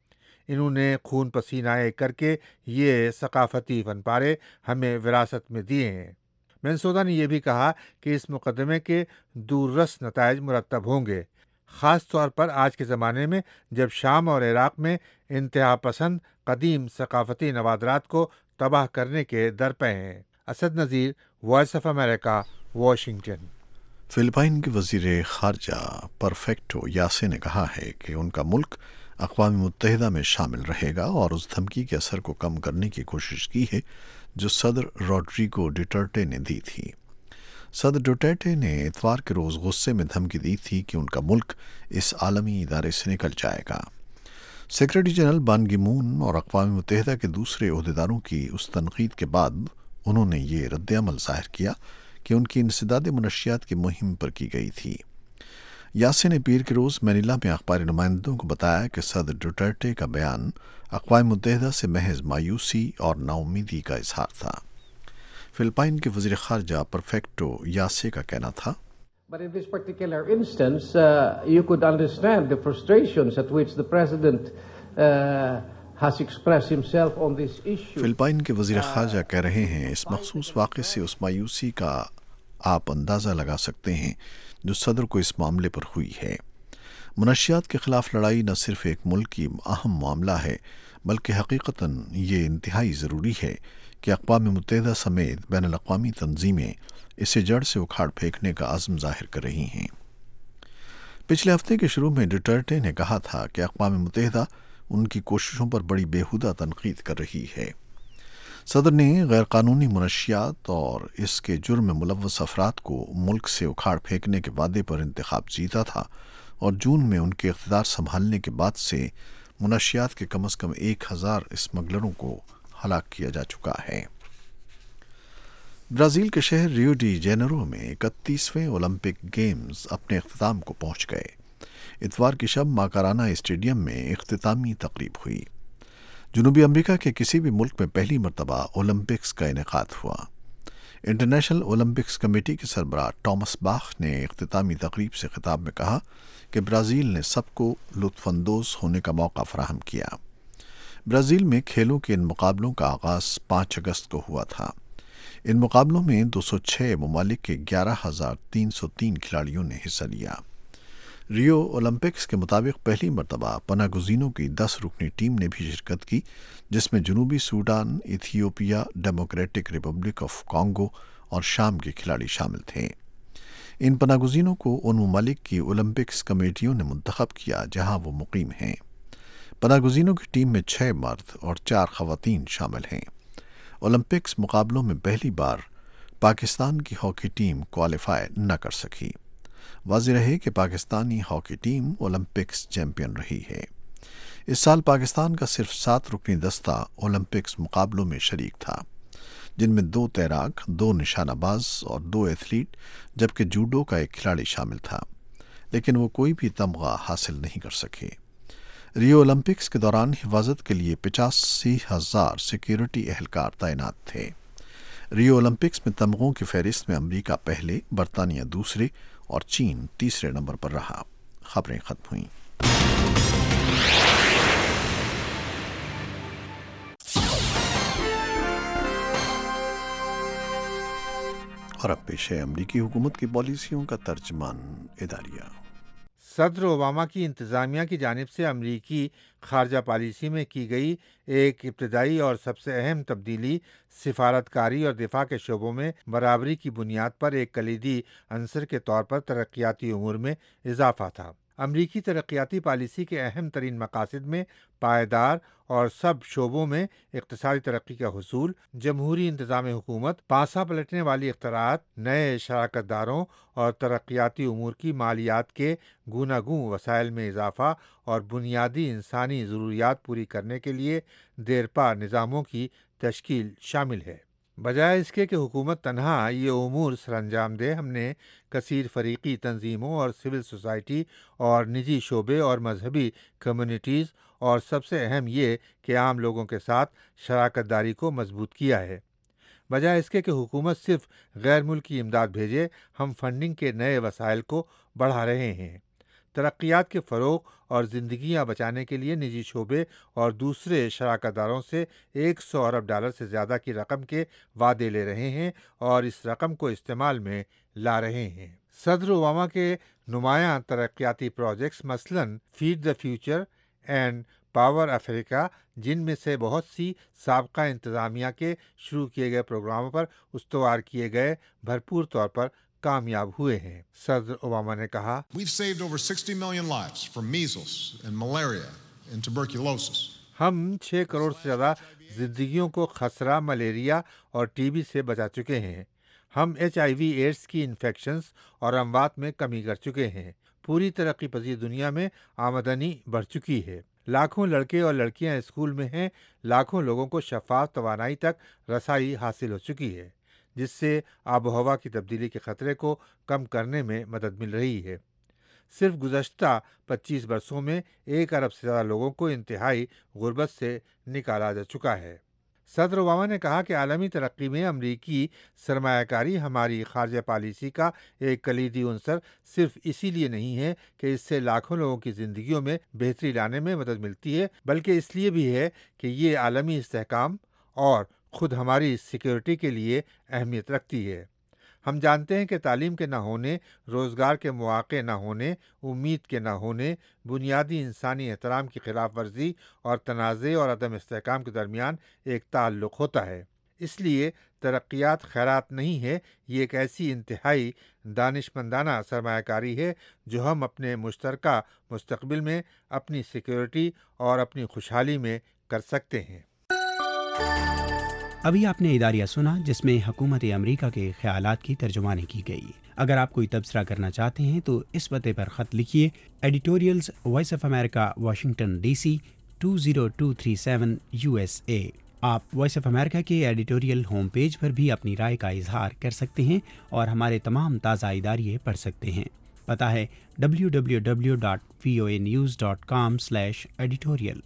انہوں نے خون پسینہ ایک کر کے یہ ثقافتی فن پارے ہمیں وراثت میں دیے ہیں۔ منسودا نے یہ بھی کہا کہ اس مقدمے کے دوررس نتائج مرتب ہوں گے، خاص طور پر آج کے زمانے میں جب شام اور عراق میں انتہا پسند قدیم ثقافتی نوادرات کو تباہ کرنے کے درپے ہیں۔ Asad Nazir, Voice of America, Washington. Philippines کے وزیر خارجہ پرفیکٹو یاسے نے کہا ہے کہ ان کا ملک اقوام متحدہ میں شامل رہے گا اور اس دھمکی کے اثر کو کم کرنے کی کوشش کی ہے جو صدر روڈریگو ڈوٹرٹے نے دی تھی۔ صدر ڈوٹرٹے نے اتوار کے روز غصے میں دھمکی دی تھی کہ ان کا ملک اس عالمی ادارے سے نکل جائے گا۔ سیکرٹری جنرل بان کی مون اور اقوام متحدہ کے دوسرے عہدیداروں کی اس تنقید کے بعد انہوں نے یہ رد عمل ظاہر کیا کہ ان کی انسداد منشیات کی مہم پر کی گئی تھی۔ یاسے نے پیر کے روز مینیلا میں اخباری نمائندوں کو بتایا کہ صدر ڈوٹرٹے کا بیان اقوام متحدہ سے محض مایوسی اور نا امیدی کا اظہار تھا۔ فلپائن کے وزیر خارجہ پرفیکٹو یاسے کا کہنا تھا، But in this particular instance, you could understand the frustrations at which the president has expressed himself on this issue. Philippines کے وزیر خارجہ کہہ رہے ہیں اس مخصوص واقعے سے اس مایوسی کا آپ اندازہ لگا سکتے ہیں جو صدر کو اس معاملے پر ہوئی ہے۔ منشیات کے خلاف لڑائی نہ صرف ایک ملک کی اہم معاملہ ہے بلکہ حقیقتاً یہ انتہائی ضروری ہے کہ اقوام متحدہ سمیت بین الاقوامی تنظیمیں اسے جڑ سے اکھاڑ پھینکنے کا عزم ظاہر کر رہی ہیں۔ پچھلے ہفتے کے شروع میں ڈوٹرٹے نے کہا تھا کہ اقوام متحدہ ان کی کوششوں پر بڑی بیہودہ تنقید کر رہی ہے۔ صدر نے غیر قانونی منشیات اور اس کے جرم میں ملوث افراد کو ملک سے اکھاڑ پھینکنے کے وعدے پر انتخاب جیتا تھا اور جون میں ان کے اقتدار سنبھالنے کے بعد سے منشیات کے کم از کم 1000 اسمگلروں کو ہلاک کیا جا چکا ہے۔ برازیل کے شہر ریو ڈی جینیرو میں 31ویں اولمپک گیمز اپنے اختتام کو پہنچ گئے۔ اتوار کی شب ماکارانا اسٹیڈیم میں اختتامی تقریب ہوئی۔ جنوبی امریکہ کے کسی بھی ملک میں پہلی مرتبہ اولمپکس کا انعقاد ہوا۔ انٹرنیشنل اولمپکس کمیٹی کے سربراہ ٹامس باخ نے اختتامی تقریب سے خطاب میں کہا کہ برازیل نے سب کو لطف اندوز ہونے کا موقع فراہم کیا۔ برازیل میں کھیلوں کے ان مقابلوں کا آغاز 5 اگست کو ہوا تھا۔ ان مقابلوں میں 206 ممالک کے 11,303 کھلاڑیوں نے حصہ لیا۔ ریو اولمپکس کے مطابق پہلی مرتبہ پناہ گزینوں کی 10 رکنی ٹیم نے بھی شرکت کی جس میں جنوبی Sudan, Ethiopia, Democratic Republic of Congo اور شام کے کھلاڑی شامل تھے۔ ان پناہ گزینوں کو ان ممالک کی اولمپکس کمیٹیوں نے منتخب کیا جہاں وہ مقیم ہیں۔ پناہ گزینوں کی ٹیم میں 6 مرد اور 4 خواتین شامل ہیں۔ اولمپکس مقابلوں میں پہلی بار پاکستان کی ہاکی ٹیم کوالیفائی نہ کر سکی۔ واضح رہے کہ Pakistani hockey team Olympics champion رہی ہے۔ اس سال پاکستان کا صرف 7 رکنی دستہ اولمپکس مقابلوں میں شریک تھا جن میں 2 تیراک، 2 نشانہ باز اور 2 ایتھلیٹ جبکہ جوڈو کا ایک کھلاڑی شامل تھا، لیکن وہ کوئی بھی تمغہ حاصل نہیں کر سکے۔ ریو اولمپکس کے دوران حفاظت کے لیے 85,000 سیکیورٹی اہلکار تعینات تھے۔ ریو اولمپکس میں تمغوں کی فہرست میں امریکہ پہلے، برطانیہ دوسرے اور چین تیسرے نمبر پر رہا۔ خبریں ختم ہوئیں۔ اور اب پیش ہے امریکی حکومت کی پالیسیوں کا ترجمان اداریہ۔ صدر اوباما کی انتظامیہ کی جانب سے امریکی خارجہ پالیسی میں کی گئی ایک ابتدائی اور سب سے اہم تبدیلی سفارتکاری اور دفاع کے شعبوں میں برابری کی بنیاد پر ایک کلیدی عنصر کے طور پر ترقیاتی امور میں اضافہ تھا۔ امریکی ترقیاتی پالیسی کے اہم ترین مقاصد میں پائیدار اور سب شعبوں میں اقتصادی ترقی کا حصول، جمہوری انتظام حکومت، پانسا پلٹنے والی اختراعات، نئے شراکت داروں اور ترقیاتی امور کی مالیات کے گوناگوں وسائل میں اضافہ اور بنیادی انسانی ضروریات پوری کرنے کے لیے دیرپا نظاموں کی تشکیل شامل ہے۔ بجائے اس کے کہ حکومت تنہا یہ امور سر انجام دے، ہم نے کثیر فریقی تنظیموں اور سول سوسائٹی اور نجی شعبے اور مذہبی کمیونٹیز اور سب سے اہم یہ کہ عام لوگوں کے ساتھ شراکت داری کو مضبوط کیا ہے۔ بجائے اس کے کہ حکومت صرف غیر ملکی امداد بھیجے، ہم فنڈنگ کے نئے وسائل کو بڑھا رہے ہیں ترقیات کے فروغ اور زندگیاں بچانے کے لیے نجی شعبے اور دوسرے شراکت داروں سے $100 ارب سے زیادہ کی رقم کے وعدے لے رہے ہیں اور اس رقم کو استعمال میں لا رہے ہیں۔ صدر اوباما کے نمایاں ترقیاتی پروجیکٹس مثلاً Feed the Future and Power Africa, جن میں سے بہت سی سابقہ انتظامیہ کے شروع کیے گئے پروگراموں پر استوار کیے گئے، بھرپور طور پر کامیاب ہوئے ہیں۔ صدر اوباما نے کہا، We've saved over 60 million lives from measles and malaria and tuberculosis. ہم 6 کروڑ سے زیادہ زندگیوں کو خسرہ، ملیریا اور ٹی بی سے بچا چکے ہیں۔ ہم HIV ایڈز کی انفیکشنز اور اموات میں کمی کر چکے ہیں۔ پوری ترقی پذیر دنیا میں آمدنی بڑھ چکی ہے۔ لاکھوں لڑکے اور لڑکیاں اسکول میں ہیں۔ لاکھوں لوگوں کو شفاف توانائی تک رسائی حاصل ہو چکی ہے، جس سے آب و ہوا کی تبدیلی کے خطرے کو کم کرنے میں مدد مل رہی ہے۔ صرف گزشتہ 25 برسوں میں 1 ارب سے زیادہ لوگوں کو انتہائی غربت سے نکالا جا چکا ہے۔ صدر اوباما نے کہا کہ عالمی ترقی میں امریکی سرمایہ کاری ہماری خارجہ پالیسی کا ایک کلیدی عنصر صرف اسی لیے نہیں ہے کہ اس سے لاکھوں لوگوں کی زندگیوں میں بہتری لانے میں مدد ملتی ہے، بلکہ اس لیے بھی ہے کہ یہ عالمی استحکام اور خود ہماری سیکیورٹی کے لیے اہمیت رکھتی ہے۔ ہم جانتے ہیں کہ تعلیم کے نہ ہونے، روزگار کے مواقع نہ ہونے، امید کے نہ ہونے، بنیادی انسانی احترام کی خلاف ورزی اور تنازع اور عدم استحکام کے درمیان ایک تعلق ہوتا ہے۔ اس لیے ترقیات خیرات نہیں ہے، یہ ایک ایسی انتہائی دانشمندانہ سرمایہ کاری ہے جو ہم اپنے مشترکہ مستقبل میں اپنی سیکیورٹی اور اپنی خوشحالی میں کر سکتے ہیں۔ ابھی آپ نے اداریہ سنا جس میں حکومت امریکہ کے خیالات کی ترجمانی کی گئی۔ اگر آپ کوئی تبصرہ کرنا چاہتے ہیں تو اس پتے پر خط لکھیے، editorials Voice of America, Washington DC 20237 USA۔ آپ وائس آف امریکہ کے ایڈیٹوریل ہوم پیج پر بھی اپنی رائے کا اظہار کر سکتے ہیں اور ہمارے تمام تازہ اداریے پڑھ سکتے ہیں۔ پتہ ہے www.voanews.com/editorial۔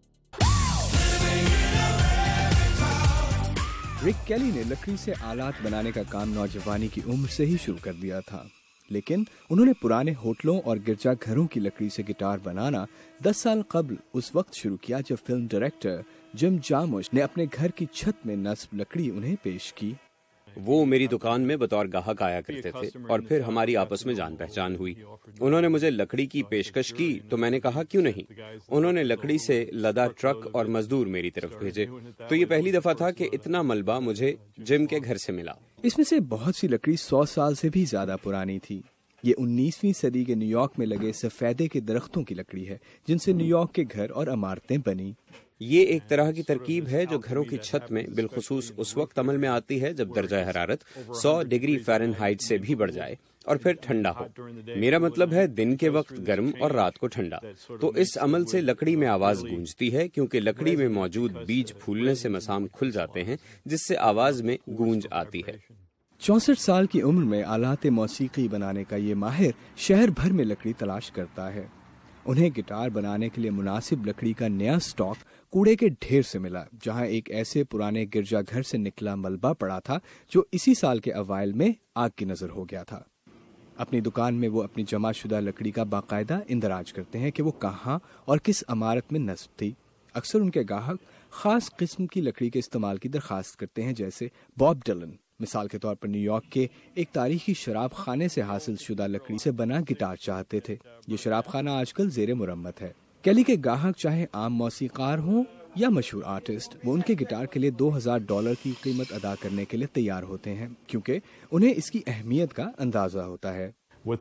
رک کیلی نے لکڑی سے آلات بنانے کا کام نوجوانی کی عمر سے ہی شروع کر دیا تھا، لیکن انہوں نے پرانے ہوٹلوں اور گرجا گھروں کی لکڑی سے گٹار بنانا 10 سال قبل اس وقت شروع کیا جب فلم ڈائریکٹر جم جارموش نے اپنے گھر کی چھت میں نصب لکڑی انہیں پیش کی۔ وہ میری دکان میں بطور گاہک آیا کرتے تھے اور پھر ہماری آپس میں جان پہچان ہوئی۔ انہوں نے مجھے لکڑی کی پیشکش کی تو میں نے کہا کیوں نہیں۔ انہوں نے لکڑی سے لدا ٹرک اور مزدور میری طرف بھیجے، تو یہ پہلی دفعہ تھا کہ اتنا ملبہ مجھے جم کے گھر سے ملا۔ اس میں سے بہت سی لکڑی 100 سال سے بھی زیادہ پرانی تھی۔ یہ 19ویں صدی کے نیو یارک میں لگے سفیدے کے درختوں کی لکڑی ہے جن سے نیو یارک کے گھر اور عمارتیں بنی۔ یہ ایک طرح کی ترکیب ہے جو گھروں کی چھت میں بالخصوص اس وقت عمل میں آتی ہے جب درجہ حرارت 100 ڈگری فارنہائٹ سے بھی بڑھ جائے اور پھر ٹھنڈا ہو۔ میرا مطلب ہے دن کے وقت گرم اور رات کو ٹھنڈا۔ تو اس عمل سے لکڑی میں آواز گونجتی ہے کیونکہ لکڑی میں موجود بیج پھولنے سے مسام کھل جاتے ہیں جس سے آواز میں گونج آتی ہے۔ 64 سال کی عمر میں آلات موسیقی بنانے کا یہ ماہر شہر بھر میں لکڑی تلاش کرتا ہے۔ انہیں گٹار بنانے کے لیے مناسب لکڑی کا نیا سٹاک کوڑے کے ڈھیر سے ملا، جہاں ایک ایسے پرانے گرجا گھر سے نکلا ملبہ پڑا تھا جو اسی سال کے اوائل میں آگ کی نظر ہو گیا تھا۔ اپنی دکان میں وہ اپنی جمع شدہ لکڑی کا باقاعدہ اندراج کرتے ہیں کہ وہ کہاں اور کس عمارت میں نصب تھی۔ اکثر ان کے گاہک خاص قسم کی لکڑی کے استعمال کی درخواست کرتے ہیں، جیسے باب ڈلن مثال کے طور پر نیو یارک کے ایک تاریخی شراب خانے سے حاصل شدہ لکڑی سے بنا گٹار چاہتے تھے۔ یہ شراب خانہ آج کل زیر مرمت ہے۔ کیلی کے گاہک چاہے عام موسیقار ہوں یا مشہور آرٹسٹ، وہ ان کے گٹار کے لیے $2000 کی قیمت ادا کرنے کے لیے تیار ہوتے ہیں، کیونکہ انہیں اس کی اہمیت کا اندازہ ہوتا ہے۔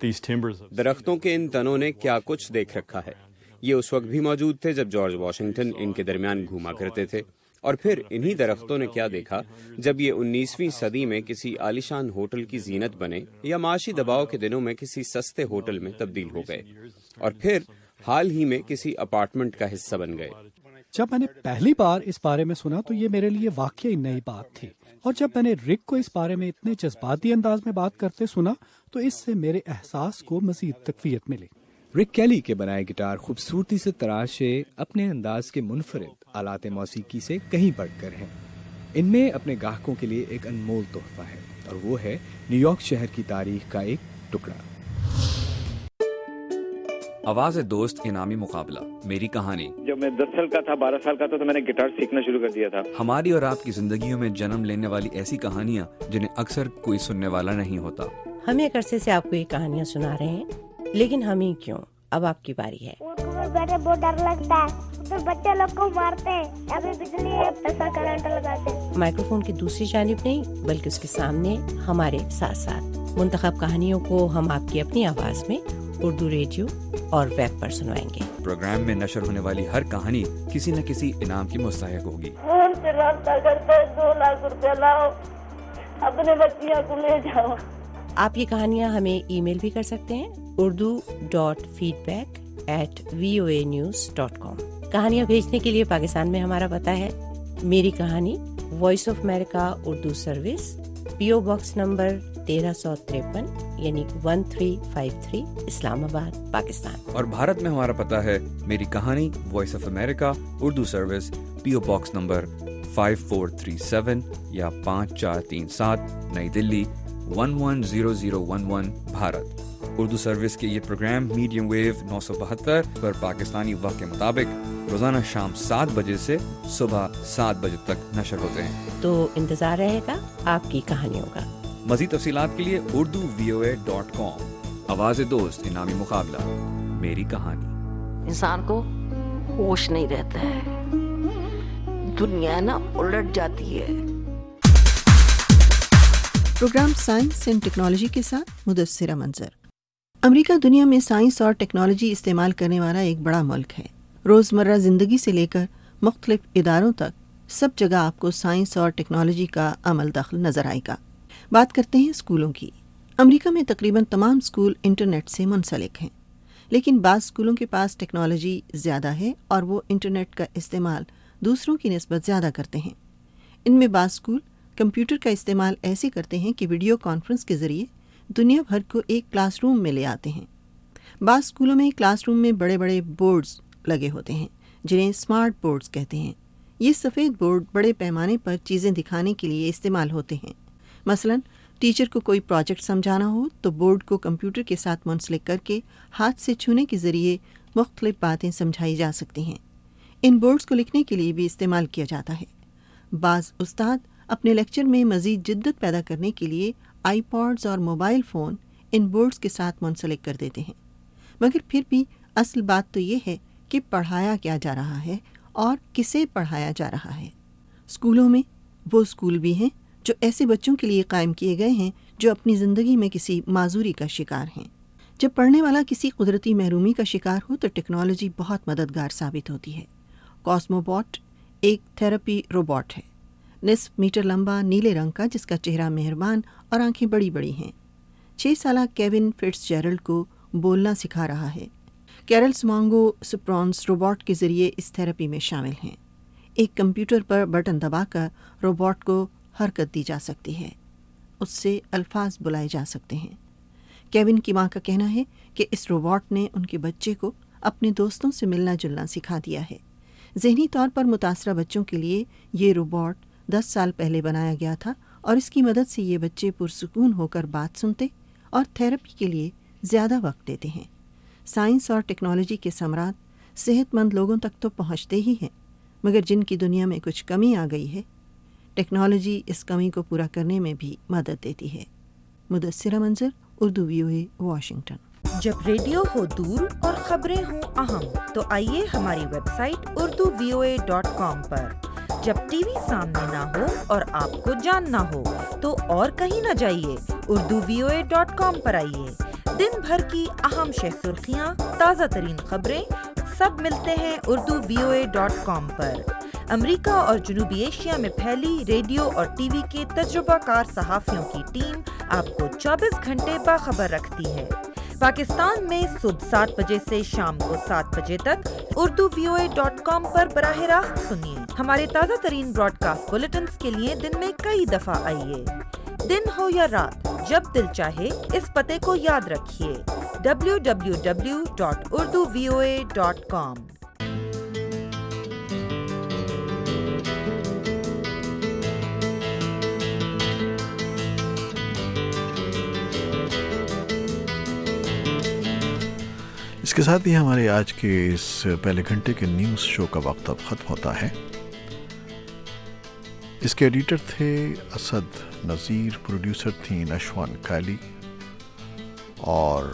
درختوں کے ان تنوں نے کیا کچھ دیکھ رکھا ہے۔ یہ اس وقت بھی موجود تھے جب جارج واشنگٹن ان کے درمیان گھوما کرتے تھے، اور پھر انہی درختوں نے کیا دیکھا جب یہ 19ویں صدی میں کسی عالیشان ہوٹل کی زینت بنے یا معاشی دباؤ کے دنوں میں کسی سستے ہوٹل میں تبدیل ہو گئے، اور پھر حال ہی میں کسی اپارٹمنٹ کا حصہ بن گئے۔ جب میں نے پہلی بار اس بارے میں سنا تو یہ میرے لیے واقعی نئی بات تھی، اور جب میں نے رک کو اس بارے میں اتنے جذباتی انداز میں بات کرتے سنا تو اس سے میرے احساس کو مزید تقویت ملی۔ رک کیلی کے بنائے گٹار خوبصورتی سے تراشے اپنے انداز کے منفرد آلات موسیقی سے کہیں بڑھ کر ہیں۔ ان میں اپنے گاہکوں کے لیے ایک انمول تحفہ ہے، اور وہ ہے نیو یارک شہر کی تاریخ کا ایک ٹکڑا۔ آواز دوست انعامی مقابلہ میری کہانی. جب میں 10 سال کا تھا 12 سال کا تھا تو میں نے گٹار سیکھنا شروع کر دیا تھا. ہماری اور آپ کی زندگیوں میں جنم لینے والی ایسی کہانیاں جنہیں اکثر کوئی سننے والا نہیں ہوتا. ہم ایک عرصے سے آپ کو یہ کہانیاں سنا رہے ہیں، لیکن ہم ہی کیوں، اب آپ کی باری ہے. بیٹھے بہت ڈر لگتا ہے، تو بچے لوگ کو مارتے ہیں، ابھی بجلی ایسا کرنٹ لگاتے ہیں. مائکرو فون کی دوسری جانب نہیں بلکہ اس کے سامنے ہمارے ساتھ ساتھ منتخب کہانیوں کو ہم آپ کی اپنی آواز میں اردو ریڈیو اور ویب پر سنوائیں گے. پروگرام میں نشر ہونے والی ہر کہانی کسی نہ کسی انعام کی مستحق ہوگی. فون سے رابطہ کرتے 2 لاکھ روپے لاؤ، اپنے بچیاں کو لے جاؤ. آپ یہ کہانیاں ہمیں ای میل بھی کر سکتے ہیں urdu.feedback@voanews.com. کہانیاں بھیجنے کے لیے پاکستان میں ہمارا پتہ ہے میری کہانی، Voice of America Urdu service, PO box number 1353 یعنی 1353 اسلام آباد پاکستان. اور بھارت میں ہمارا پتہ ہے میری کہانی، Voice of America Urdu service, PO box number 5437 یا 5437 نئی دلی 110011 بھارت. اردو سروس کے یہ پروگرام میڈیم ویو 972 پر پاکستانی وقت کے مطابق روزانہ شام 7 بجے سے صبح 7 بجے تک نشر ہوتے ہیں. تو انتظار رہے گا آپ کی کہانیوں کا. مزید تفصیلات کے لیے urduvoa.com. آواز دوست انعامی مقابلہ میری کہانی. انسان کو ہوش نہیں رہتا ہے، دنیا نا الٹ جاتی ہے. پروگرام سائنس اینڈ ٹیکنالوجی کے ساتھ مدثرہ منظر. امریکہ دنیا میں سائنس اور ٹیکنالوجی استعمال کرنے والا ایک بڑا ملک ہے. روزمرہ زندگی سے لے کر مختلف اداروں تک سب جگہ آپ کو سائنس اور ٹیکنالوجی کا عمل دخل نظر آئے گا. بات کرتے ہیں اسکولوں کی. امریکہ میں تقریباً تمام اسکول انٹرنیٹ سے منسلک ہیں، لیکن بعض اسکولوں کے پاس ٹیکنالوجی زیادہ ہے اور وہ انٹرنیٹ کا استعمال دوسروں کی نسبت زیادہ کرتے ہیں. ان میں بعض اسکول کمپیوٹر کا استعمال ایسے کرتے ہیں کہ ویڈیو کانفرنس کے ذریعے دنیا بھر کو ایک کلاس روم میں لے آتے ہیں. بعض اسکولوں میں کلاس روم میں بڑے بڑے بورڈز لگے ہوتے ہیں جنہیں اسمارٹ بورڈز کہتے ہیں. یہ سفید بورڈ بڑے پیمانے پر چیزیں دکھانے کے لیے استعمال ہوتے ہیں. مثلاً ٹیچر کو کوئی پروجیکٹ سمجھانا ہو تو بورڈ کو کمپیوٹر کے ساتھ منسلک کر کے ہاتھ سے چھونے کے ذریعے مختلف باتیں سمجھائی جا سکتی ہیں. ان بورڈز کو لکھنے کے لیے بھی استعمال کیا جاتا ہے. بعض استاد اپنے لیکچر میں مزید جدت پیدا کرنے کے لیے آئی پاڈز اور موبائل فون ان بورڈز کے ساتھ منسلک کر دیتے ہیں. مگر پھر بھی اصل بات تو یہ ہے کہ پڑھایا کیا جا رہا ہے اور کسے پڑھایا جا رہا ہے. اسکولوں میں وہ اسکول بھی ہیں جو ایسے بچوں کے لیے قائم کیے گئے ہیں جو اپنی زندگی میں کسی معذوری کا شکار ہیں. جب پڑھنے والا کسی قدرتی محرومی کا شکار ہو تو ٹیکنالوجی بہت مددگار ثابت ہوتی ہے. کاسمو باٹ ایک تھراپی روبوٹ ہے، نصف میٹر لمبا، نیلے رنگ کا، جس کا چہرہ مہربان اور آنکھیں بڑی بڑی ہیں. 6 سالہ کیون فٹس جیرلڈ کو بولنا سکھا رہا ہے. کیرلس مانگو سپرانس روبوٹ کے ذریعے اس تھراپی میں شامل ہیں. ایک کمپیوٹر پر بٹن دبا کر روبوٹ کو حرکت دی جا سکتی ہے، اس سے الفاظ بلائے جا سکتے ہیں. کیون کی ماں کا کہنا ہے کہ اس روبوٹ نے ان کے بچے کو اپنے دوستوں سے ملنا جلنا سکھا دیا ہے. ذہنی طور پر متاثرہ بچوں کے لیے یہ روبوٹ 10 سال پہلے بنایا گیا تھا اور اس کی مدد سے یہ بچے پرسکون ہو کر بات سنتے اور تھراپی کے لیے زیادہ وقت دیتے ہیں. سائنس اور ٹیکنالوجی کے ثمرات صحت مند لوگوں تک تو پہنچتے ہی ہیں، مگر جن کی دنیا میں کچھ کمی آ گئی ہے، ٹیکنالوجی اس کمی کو پورا کرنے میں بھی مدد دیتی ہے. Mudassira Manzar, Urdu VOA Washington. جب ریڈیو ہو دور اور خبریں ہوں اہم تو آئیے ہماری ویب سائٹ urduvoa.com پر. جب ٹی وی سامنے نہ ہو اور آپ کو جاننا ہو تو اور کہیں نہ جائیے، urduvoa.com پر آئیے. دن بھر کی اہم شہ سرخیاں، تازہ ترین خبریں سب ملتے ہیں urduvoa.com پر. امریکہ اور جنوبی ایشیا میں پھیلی ریڈیو اور ٹی وی کے تجربہ کار صحافیوں کی ٹیم آپ کو 24 گھنٹے باخبر رکھتی ہے. پاکستان میں صبح 7 بجے سے شام کو 7 بجے تک urduvoa.com پر براہ راست سنیے. ہمارے تازہ ترین براڈ کاسٹ بلیٹنز کے لیے دن میں کئی دفعہ آئیے. دن ہو یا رات، جب دل چاہے اس پتے کو یاد رکھیے، www.urduvoa.com. اس اس کے ساتھ ہی ہمارے آج کے اس پہلے گھنٹے کے نیوز شو کا وقت اب ختم ہوتا ہے. اس کے ایڈیٹر تھے اسد نذیر، پروڈیوسر تھیں نشوان کالی، اور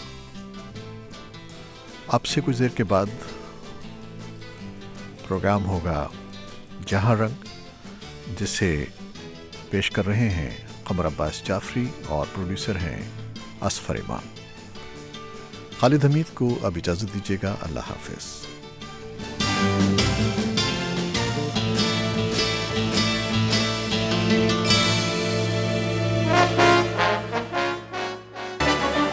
اب سے کچھ دیر کے بعد پروگرام ہوگا جہاں رنگ، جسے پیش کر رہے ہیں قمر عباس جعفری اور پروڈیوسر ہیں اصفر امام. خالد حمید کو اب اجازت دیجیے گا. اللہ حافظ.